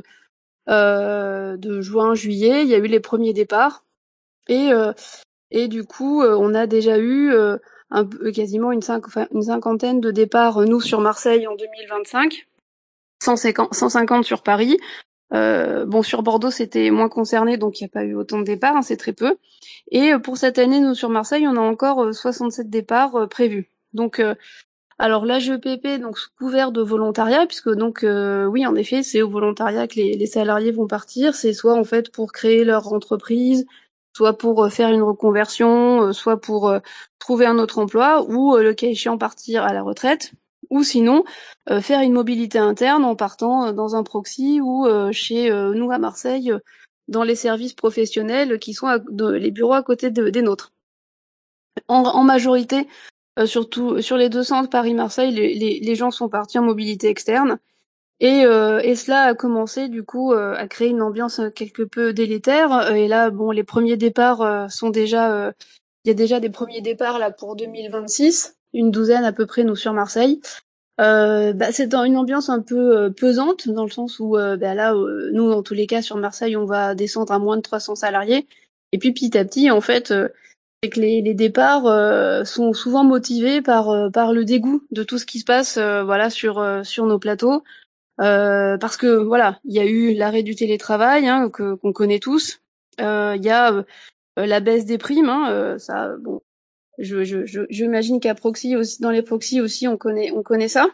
euh, de juin, juillet, il y a eu les premiers départs, et euh, et du coup euh, on a déjà eu euh, un peu, quasiment une, cinq, enfin, une cinquantaine de départs, nous sur Marseille en deux mille vingt-cinq, cent cinquante, cent cinquante sur Paris. Euh, bon, sur Bordeaux, c'était moins concerné, donc il n'y a pas eu autant de départs, hein, c'est très peu. Et euh, pour cette année, nous, sur Marseille, on a encore euh, soixante-sept départs euh, prévus. Donc, euh, alors l'A G E P P, donc sous couvert de volontariat, puisque donc, euh, oui, en effet, c'est au volontariat que les, les salariés vont partir. C'est soit, en fait, pour créer leur entreprise, soit pour euh, faire une reconversion, euh, soit pour euh, trouver un autre emploi, ou, euh, le cas échéant, partir à la retraite, ou sinon euh, faire une mobilité interne en partant euh, dans un proxy ou euh, chez euh, nous à Marseille, euh, dans les services professionnels qui sont à, de, les bureaux à côté de, des nôtres. En, en majorité, euh, surtout sur les deux centres Paris-Marseille, les, les, les gens sont partis en mobilité externe, et, euh, et cela a commencé du coup euh, à créer une ambiance quelque peu délétère. Et là, bon, les premiers départs euh, sont déjà, euh, il y a déjà des premiers départs là pour deux mille vingt-six, une douzaine à peu près nous sur Marseille. Euh, bah, c'est dans une ambiance un peu euh, pesante, dans le sens où euh, bah, là, euh, nous, en tous les cas, sur Marseille, on va descendre à moins de trois cents salariés. Et puis petit à petit, en fait, euh, c'est que les, les départs euh, sont souvent motivés par euh, par le dégoût de tout ce qui se passe, euh, voilà, sur euh, sur nos plateaux. Euh, parce que voilà, il y a eu l'arrêt du télétravail, hein, que qu'on connaît tous. Euh, Il y a euh, la baisse des primes, hein, euh, ça, bon, je je je j'imagine qu'à proxy aussi, dans les proxys aussi, on connaît on connaît ça.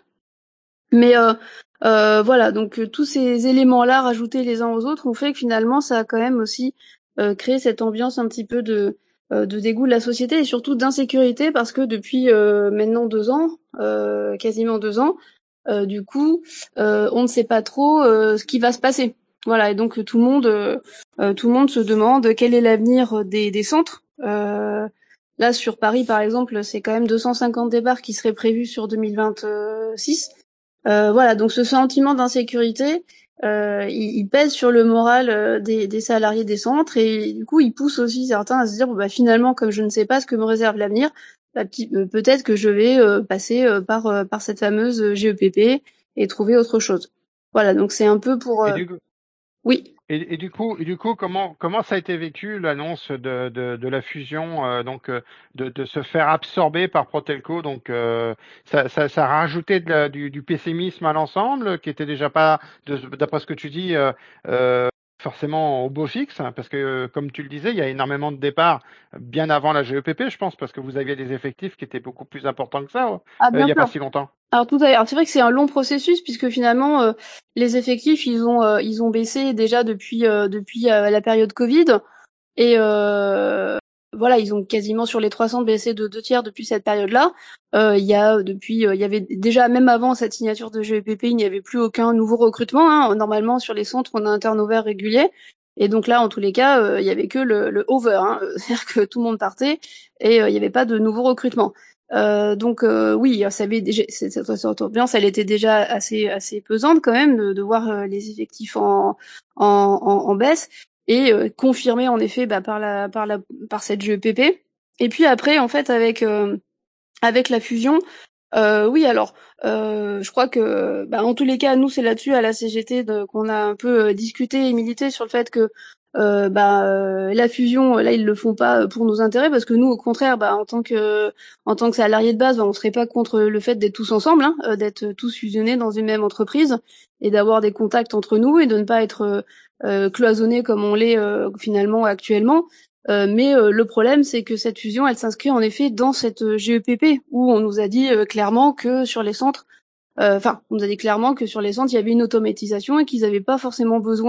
Mais euh, euh, voilà, donc euh, tous ces éléments-là rajoutés les uns aux autres ont fait que finalement ça a quand même aussi euh, créé cette ambiance un petit peu de euh, de dégoût de la société, et surtout d'insécurité, parce que depuis euh, maintenant deux ans, euh, quasiment deux ans, euh, du coup, euh, on ne sait pas trop euh, ce qui va se passer. Voilà, et donc tout le monde, euh, euh, tout le monde se demande quel est l'avenir des, des centres. Euh, là, sur Paris, par exemple, c'est quand même deux cent cinquante départs qui seraient prévus sur deux mille vingt-six. Euh, voilà, donc ce sentiment d'insécurité, euh, il, il pèse sur le moral euh, des, des salariés des centres, et du coup, il pousse aussi certains à se dire, bon, bah, finalement, comme je ne sais pas ce que me réserve l'avenir, bah, euh, peut-être que je vais euh, passer euh, par euh, par cette fameuse G E P P et trouver autre chose. Voilà, donc c'est un peu pour. Et Euh... du coup, Oui. et, et du coup, et du coup, comment comment ça a été vécu l'annonce de, de de la fusion, euh, donc euh, de de se faire absorber par Protelco, donc euh, ça, ça ça a rajouté de la- du, du pessimisme à l'ensemble, qui était déjà pas, de- d'après ce que tu dis, euh, euh, forcément au beau fixe, hein, parce que euh, comme tu le disais, il y a énormément de départs bien avant la G E P P, je pense, parce que vous aviez des effectifs qui étaient beaucoup plus importants que ça, Ah, euh, il bien y a pas sûr. si longtemps. Alors tout à l'heure, c'est vrai que c'est un long processus, puisque finalement euh, les effectifs ils ont euh, ils ont baissé déjà depuis euh, depuis euh, la période Covid. Et euh, voilà, ils ont quasiment sur les trois cents baissé de deux tiers depuis cette période-là. Euh, il y a depuis, euh, il y avait déjà, même avant cette signature de G E P P, il n'y avait plus aucun nouveau recrutement, hein. Normalement, sur les centres, on a un turnover régulier. Et donc là, en tous les cas, euh, il y avait que le, le over, hein. C'est-à-dire que tout le monde partait, et euh, il n'y avait pas de nouveau recrutement. Euh, donc euh, oui, ça avait déjà, cette, cette, cette ambiance, elle était déjà assez assez pesante quand même, de, de voir euh, les effectifs en en, en, en baisse, et euh, confirmé en effet bah, par la par la par cette G E P P. Et puis après, en fait, avec euh, avec la fusion, euh, oui, alors euh, je crois que bah, en tous les cas, nous c'est là-dessus à la C G T de- qu'on a un peu euh, discuté et milité sur le fait que euh, bah euh, la fusion, là ils le font pas pour nos intérêts, parce que nous au contraire, bah en tant que en tant que salariés de base, bah, on serait pas contre le fait d'être tous ensemble, hein, euh, d'être tous fusionnés dans une même entreprise, et d'avoir des contacts entre nous, et de ne pas être euh, cloisonnés comme on l'est euh, finalement actuellement. Euh, mais euh, le problème, c'est que cette fusion, elle s'inscrit en effet dans cette euh, G E P P, où on nous a dit euh, clairement que sur les centres, euh, enfin, on nous a dit clairement que sur les centres, il y avait une automatisation, et qu'ils n'avaient pas forcément besoin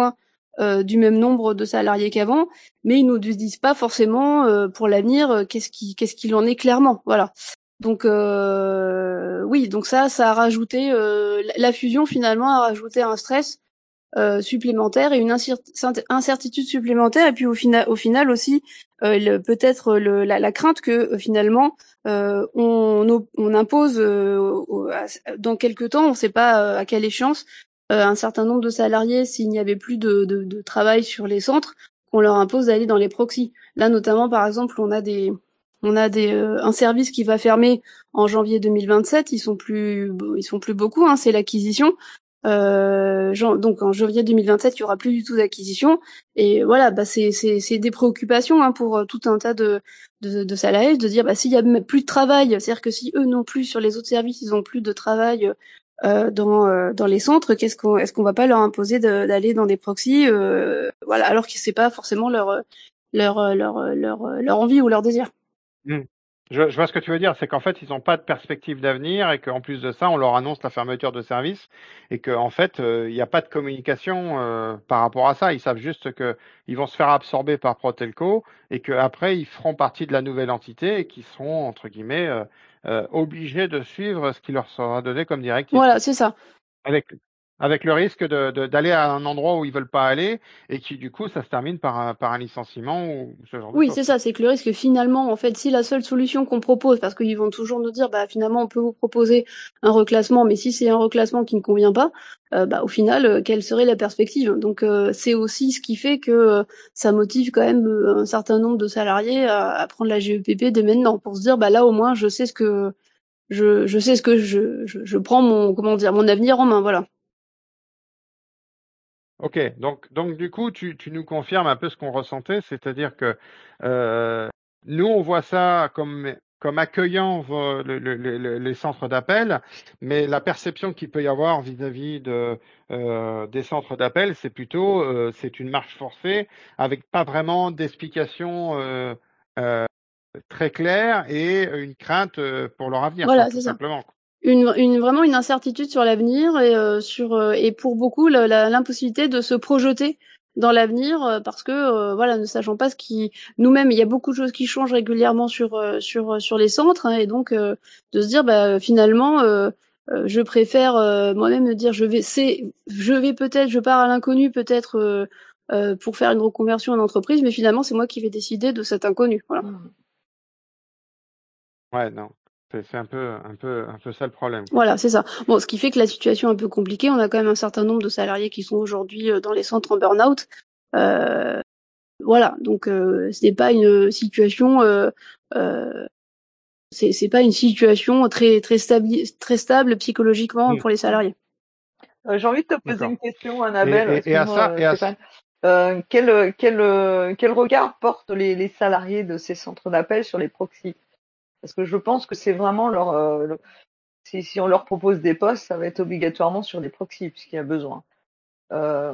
euh, du même nombre de salariés qu'avant, mais ils nous disent pas forcément euh, pour l'avenir euh, qu'est-ce qui qu'est-ce qu'il en est clairement. Voilà. Donc euh, oui, donc ça, ça a rajouté euh, la fusion finalement a rajouté un stress euh, supplémentaire et une incertitude supplémentaire, et puis au final, au final aussi euh, peut-être le, la, la crainte que euh, finalement euh, on, on impose euh, au, à, dans quelques temps, on ne sait pas euh, à quelle échéance, euh, un certain nombre de salariés, s'il n'y avait plus de, de, de travail sur les centres, qu'on leur impose d'aller dans les proxys. Là notamment, par exemple, on a des on a des euh, un service qui va fermer en janvier deux mille vingt-sept. Ils sont plus ils sont plus beaucoup. Hein, c'est l'acquisition. Euh, genre, donc en janvier deux mille vingt-sept, il y aura plus du tout d'acquisition. Et voilà, bah c'est c'est c'est des préoccupations hein, pour euh, tout un tas de de, de salariés, de dire bah s'il y a même plus de travail, c'est-à-dire que si eux non plus sur les autres services, ils ont plus de travail euh, dans euh, dans les centres, qu'est-ce qu'on est-ce qu'on va pas leur imposer de, d'aller dans des proxys, euh, voilà, alors que c'est pas forcément leur leur leur leur leur envie ou leur désir. Mmh. Je, je vois ce que tu veux dire, c'est qu'en fait, ils n'ont pas de perspective d'avenir et qu'en plus de ça, on leur annonce la fermeture de service et qu'en fait, euh, il n'y a pas de communication euh, par rapport à ça. Ils savent juste qu'ils vont se faire absorber par Protelco et qu'après, ils feront partie de la nouvelle entité et qu'ils seront, entre guillemets, euh, euh, obligés de suivre ce qui leur sera donné comme directive. Voilà, c'est ça. Avec, avec le risque de, de, d'aller à un endroit où ils veulent pas aller et qui, du coup, ça se termine par un, par un licenciement ou ce genre de Oui, choses. c'est ça, c'est que le risque finalement, en fait, si la seule solution qu'on propose, parce qu'ils vont toujours nous dire, bah finalement, on peut vous proposer un reclassement, mais si c'est un reclassement qui ne convient pas, euh, bah au final, euh, quelle serait la perspective? Donc euh, c'est aussi ce qui fait que euh, ça motive quand même euh, un certain nombre de salariés à, à prendre la G E P P dès maintenant, pour se dire, bah là au moins, je sais ce que je, je sais ce que je, je, je prends mon, comment dire, mon avenir en main, voilà. Ok, donc, donc du coup, tu, tu nous confirmes un peu ce qu'on ressentait, c'est-à-dire que euh, nous, on voit ça comme, comme accueillant vos- le- le- le- les centres d'appel, mais la perception qu'il peut y avoir vis-à-vis de, euh, des centres d'appel, c'est plutôt euh, c'est une marche forcée avec pas vraiment d'explication euh, euh, très claire et une crainte euh, pour leur avenir, quoi, Voilà, tout c'est ça. simplement. Une, une vraiment une incertitude sur l'avenir et euh, sur euh, et pour beaucoup la- la- l'impossibilité de se projeter dans l'avenir euh, parce que euh, voilà, ne sachant pas ce qui nous-mêmes, il y a beaucoup de choses qui changent régulièrement sur euh, sur euh, sur les centres hein, et donc euh, de se dire bah finalement euh, euh, je préfère euh, moi-même me dire je vais c'est je vais peut-être je pars à l'inconnu peut-être euh, euh, pour faire une reconversion en entreprise, mais finalement c'est moi qui vais décider de cet inconnu, voilà. Ouais, non, c'est c'est un peu, un peu, un peu ça le problème, quoi. Voilà, c'est ça. Bon, ce qui fait que la situation est un peu compliquée. On a quand même un certain nombre de salariés qui sont aujourd'hui euh, dans les centres en burn-out. Euh, voilà, donc euh, c'est pas une situation, euh, euh, c'est c'est pas une situation très très stable, très stable psychologiquement Hmm, pour les salariés. Euh, j'ai envie de te poser d'accord. une question, Et, Annabelle, et, et à excuse-moi, ça, euh, et à, Stéphane. Euh, quel, quel, euh, quel regard portent les, les salariés de ces centres d'appel sur les proxys? Parce que je pense que c'est vraiment leur, euh, le- si, si on leur propose des postes, ça va être obligatoirement sur des proxys puisqu'il y a besoin. Euh,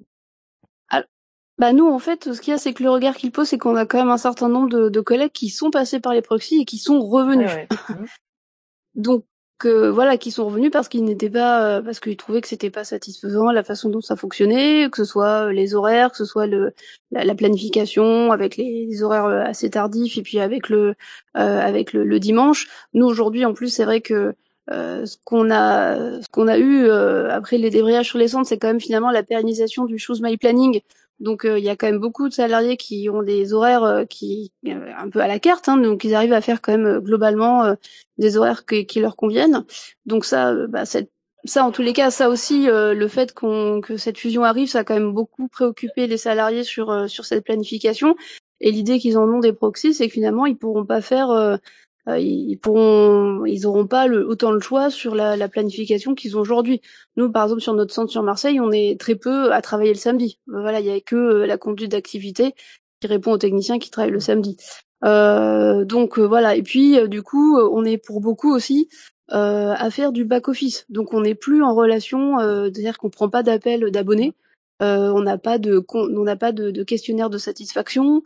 Ah, bah nous, en fait, ce qu'il y a, c'est que le regard qu'ils posent, c'est qu'on a quand même un certain nombre de, de collègues qui sont passés par les proxys et qui sont ouais, revenus. ouais. Mhm. Donc euh, voilà, qui sont revenus parce qu'ils n'étaient pas, euh, parce qu'ils trouvaient que c'était pas satisfaisant la façon dont ça fonctionnait, que ce soit les horaires, que ce soit le la, la planification avec les, les horaires euh, assez tardifs et puis avec le euh, avec le, le dimanche. Nous aujourd'hui, en plus, c'est vrai que euh, ce qu'on a ce qu'on a eu euh, après les débrayages sur les centres, c'est quand même finalement la pérennisation du Choose My Planning. Donc euh, il y a quand même beaucoup de salariés qui ont des horaires euh, qui euh, un peu à la carte, hein, donc ils arrivent à faire quand même euh, globalement euh, des horaires qui, qui leur conviennent. Donc ça, euh, bah, cette, ça en tous les cas, ça aussi, euh, le fait qu'on, que cette fusion arrive, ça a quand même beaucoup préoccupé les salariés sur euh, sur cette planification. Et l'idée qu'ils en ont des proxys, c'est que finalement ils pourront pas faire, euh, euh, ils pourront, ils auront pas le, autant le choix sur la, la planification qu'ils ont aujourd'hui. Nous, par exemple, sur notre centre sur Marseille, on est très peu à travailler le samedi. Voilà, il y a que euh, la conduite d'activité qui répond aux techniciens qui travaillent le samedi. Euh, donc euh, voilà. Et puis euh, du coup, euh, on est pour beaucoup aussi euh, à faire du back office. Donc on n'est plus en relation, euh, c'est-à-dire qu'on prend pas d'appel d'abonnés, euh, on n'a pas de on n'a pas de, de questionnaire de satisfaction.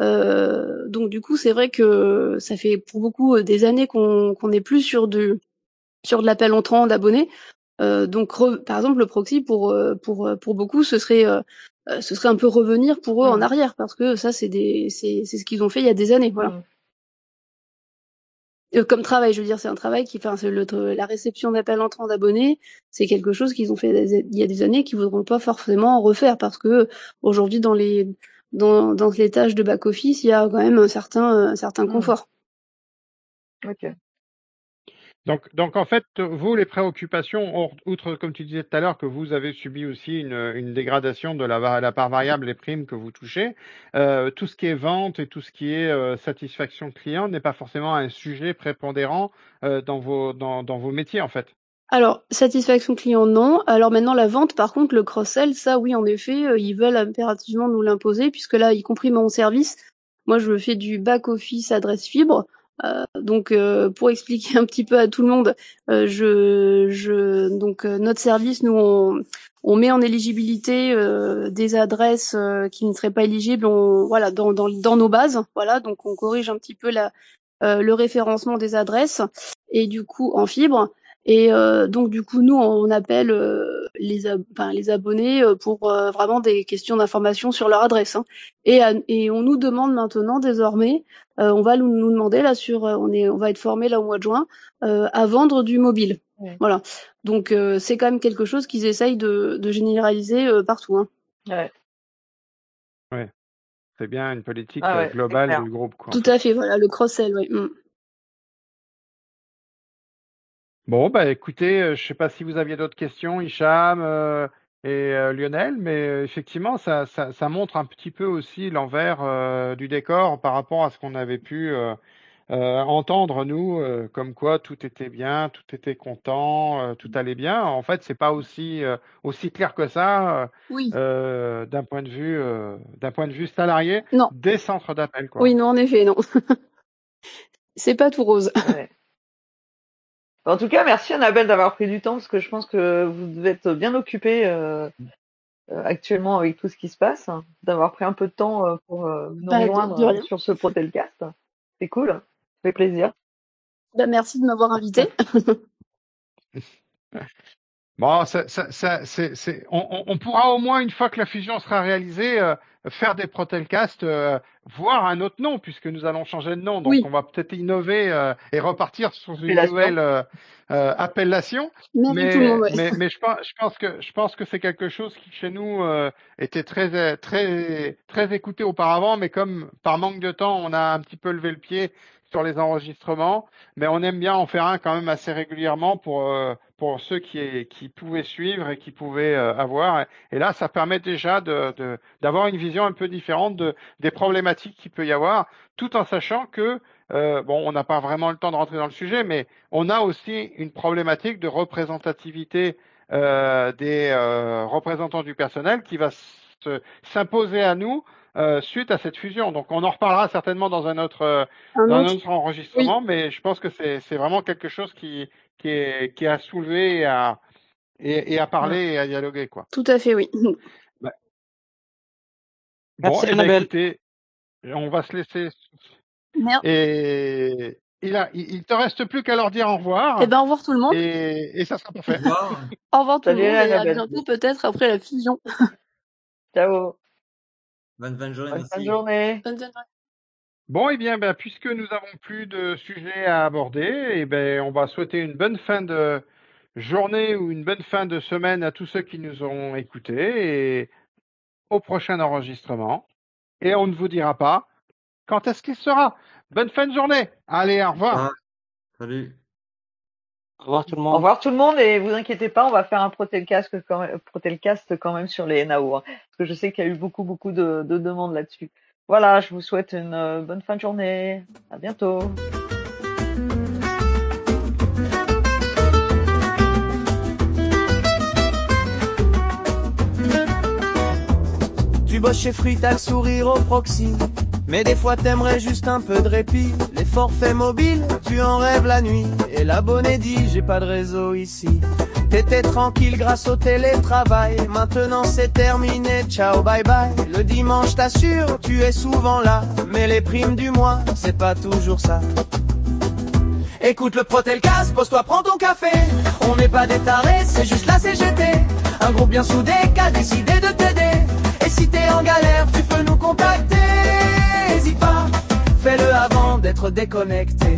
Euh, donc du coup, c'est vrai que ça fait pour beaucoup euh, des années qu'on qu'on n'est plus sur du sur de l'appel entrant d'abonnés. Euh, donc re, par exemple le proxy pour euh, pour pour beaucoup ce serait euh, euh, ce serait un peu revenir pour eux Mmh. en arrière, parce que ça, c'est des, c'est, c'est ce qu'ils ont fait il y a des années, voilà. Mmh. Euh, comme travail, je veux dire, c'est un travail qui, enfin, c'est le, la réception d'appels entrants d'abonnés, c'est quelque chose qu'ils ont fait des- il y a des années, qu'ils voudront pas forcément refaire, parce que aujourd'hui, dans les, dans, dans les tâches de back office, il y a quand même un certain, un certain Mmh. confort. Ok. Donc, donc en fait, vous, les préoccupations, hors- outre, comme tu disais tout à l'heure, que vous avez subi aussi une, une dégradation de la, va- la part variable des primes que vous touchez, euh, tout ce qui est vente et tout ce qui est euh, satisfaction client n'est pas forcément un sujet prépondérant euh, dans vos, dans, dans vos métiers, en fait. Alors, satisfaction client, non. Alors maintenant, la vente, par contre, le cross-sell, ça, oui, en effet, euh, ils veulent impérativement nous l'imposer, puisque là, y compris mon service, moi, je fais du back-office adresse fibre. Euh, donc, euh, pour expliquer un petit peu à tout le monde, euh, je, je, donc euh, notre service, nous, on, on met en éligibilité euh, des adresses euh, qui ne seraient pas éligibles, on, voilà, dans, dans, dans nos bases. Voilà, donc on corrige un petit peu la, euh, le référencement des adresses et du coup en fibre. Et euh, donc du coup nous on appelle euh, les, ab enfin, les abonnés euh, pour euh, vraiment des questions d'information sur leur adresse. Hein. Et, à, et on nous demande maintenant désormais, euh, on va nous, nous demander là sur, euh, on est, on va être formé là au mois de juin euh, à vendre du mobile. Ouais. Voilà. Donc euh, c'est quand même quelque chose qu'ils essayent de, de généraliser euh, partout. Hein. Ouais. Ouais. C'est bien une politique Ah euh, ouais, c'est globale clair. du groupe, quoi, en Tout fait. à fait. Voilà le cross-sell. Ouais. Mm. Bon, bah écoutez, euh, je sais pas si vous aviez d'autres questions, Hicham euh, et euh, Lionel, mais euh, effectivement, ça, ça, ça montre un petit peu aussi l'envers euh, du décor par rapport à ce qu'on avait pu euh, euh, entendre nous, euh, comme quoi tout était bien, tout était content, euh, tout allait bien. En fait, c'est pas aussi euh, aussi clair que ça euh, Oui. euh, d'un point de vue euh, d'un point de vue salarié Non. des centres d'appel, quoi. Oui, non, en effet, non. C'est pas tout rose. Ouais. En tout cas, merci Annabelle d'avoir pris du temps parce que je pense que vous devez être bien occupée euh, euh, actuellement avec tout ce qui se passe, hein, d'avoir pris un peu de temps euh, pour euh, nous Bah, de, rejoindre de euh, rien. sur ce Protelcast. C'est cool, ça fait plaisir. Bah, merci de m'avoir invité. Bon, ça, ça, ça, c'est, c'est, on, on- on pourra au moins, une fois que la fusion sera réalisée, euh, faire des Protelcast, euh, voire un autre nom, puisque nous allons changer de nom. Donc, Oui. on va peut-être innover euh, et repartir sur une Appellation. nouvelle euh, euh, appellation. Mais avec tout le monde, Mais, ouais. mais, mais je pense, je pense que, je pense que c'est quelque chose qui chez nous euh, était très, très, très écouté auparavant, mais comme par manque de temps, on a un petit peu levé le pied sur les enregistrements, mais on aime bien en faire un quand même assez régulièrement pour euh, pour ceux qui qui pouvaient suivre et qui pouvaient euh, avoir. Et là, ça permet déjà de de d'avoir une vision un peu différente de des problématiques qu'il peut y avoir, tout en sachant que euh, bon, on n'a pas vraiment le temps de rentrer dans le sujet, mais on a aussi une problématique de représentativité euh, des euh, représentants du personnel qui va se- s'imposer à nous euh, suite à cette fusion. Donc, on en reparlera certainement dans un autre euh, Un dans un autre. autre enregistrement, mais je pense que c'est c'est vraiment quelque chose qui qui est qui est à soulever et à et, et à parler et à dialoguer, quoi. Tout à fait, oui. Bah, bon, Merci eh ben Annabelle. écoutez, on va se laisser. Merde. Et il a, il, il te reste plus qu'à leur dire au Eh revoir ben, au revoir tout le monde. et, et ça sera Au parfait. revoir. Au revoir tout le Salut monde et à Annabelle. bientôt peut-être après la fusion. Ciao. Bonne fin de journée, Bonne fin de merci. journée. Bonne journée. Bon, eh bien, ben, puisque nous avons plus de sujets à aborder, eh ben, on va souhaiter une bonne fin de journée ou une bonne fin de semaine à tous ceux qui nous ont écoutés et au prochain enregistrement. Et on ne vous dira pas quand est-ce qu'il sera. Bonne fin de journée. Allez, au revoir. Ah, salut. Au revoir tout le Au monde. revoir tout le monde et vous inquiétez pas, on va faire un Protelcast quand même, Protelcast quand même sur les N A O, hein, parce que je sais qu'il y a eu beaucoup beaucoup de, de demandes là-dessus. Voilà, je vous souhaite une euh, bonne fin de journée. À bientôt. Tu bosses chez Free, t'as le sourire au proxy. Mais des fois t'aimerais juste un peu de répit. Les forfaits mobiles, tu en rêves la nuit. Et l'abonné dit j'ai pas de réseau ici. T'étais tranquille grâce au télétravail. Maintenant c'est terminé, ciao bye bye. Le dimanche t'assure, tu es souvent là. Mais les primes du mois, c'est pas toujours ça. Écoute le Protelcast, pose-toi, prends ton café. On n'est pas des tarés, c'est juste la C G T. Un groupe bien soudé qui a décidé de t'aider. Et si si t'es en galère, tu peux nous contacter. Hésite pas, fais-le avant d'être déconnecté.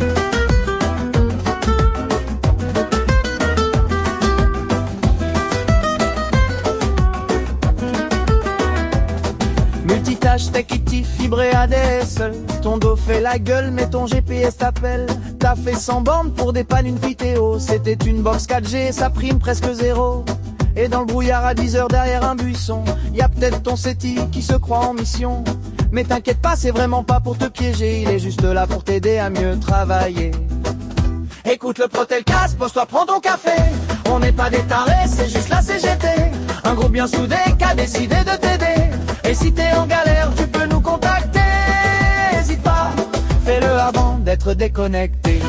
Multitâche, tech I T, fibré A D S L. Ton dos fait la gueule, mais ton G P S t'appelle. T'as fait cent bornes pour des pannes, une Piteo. C'était une box quatre G, ça prime presque zéro. Et dans le brouillard à dix heures derrière un buisson, y a peut-être ton SETI qui se croit en mission. Mais t'inquiète pas, c'est vraiment pas pour te piéger, il est juste là pour t'aider à mieux travailler. Écoute le Protelcast, pose-toi, prends ton café. On n'est pas des tarés, c'est juste la C G T. Un groupe bien soudé qui a décidé de t'aider. Et si t'es en galère, tu peux nous contacter. Hésite pas, fais-le avant d'être déconnecté.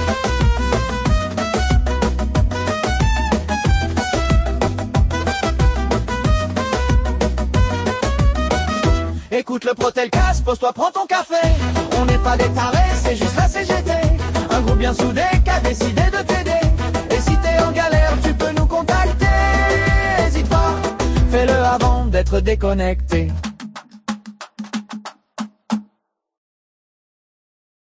Écoute le Protelcast, pose-toi, prends ton café. On n'est pas des tarés, c'est juste la C G T. Un groupe bien soudé qui a décidé de t'aider. Et si t'es en galère, tu peux nous contacter. Hésite pas, fais-le avant d'être déconnecté.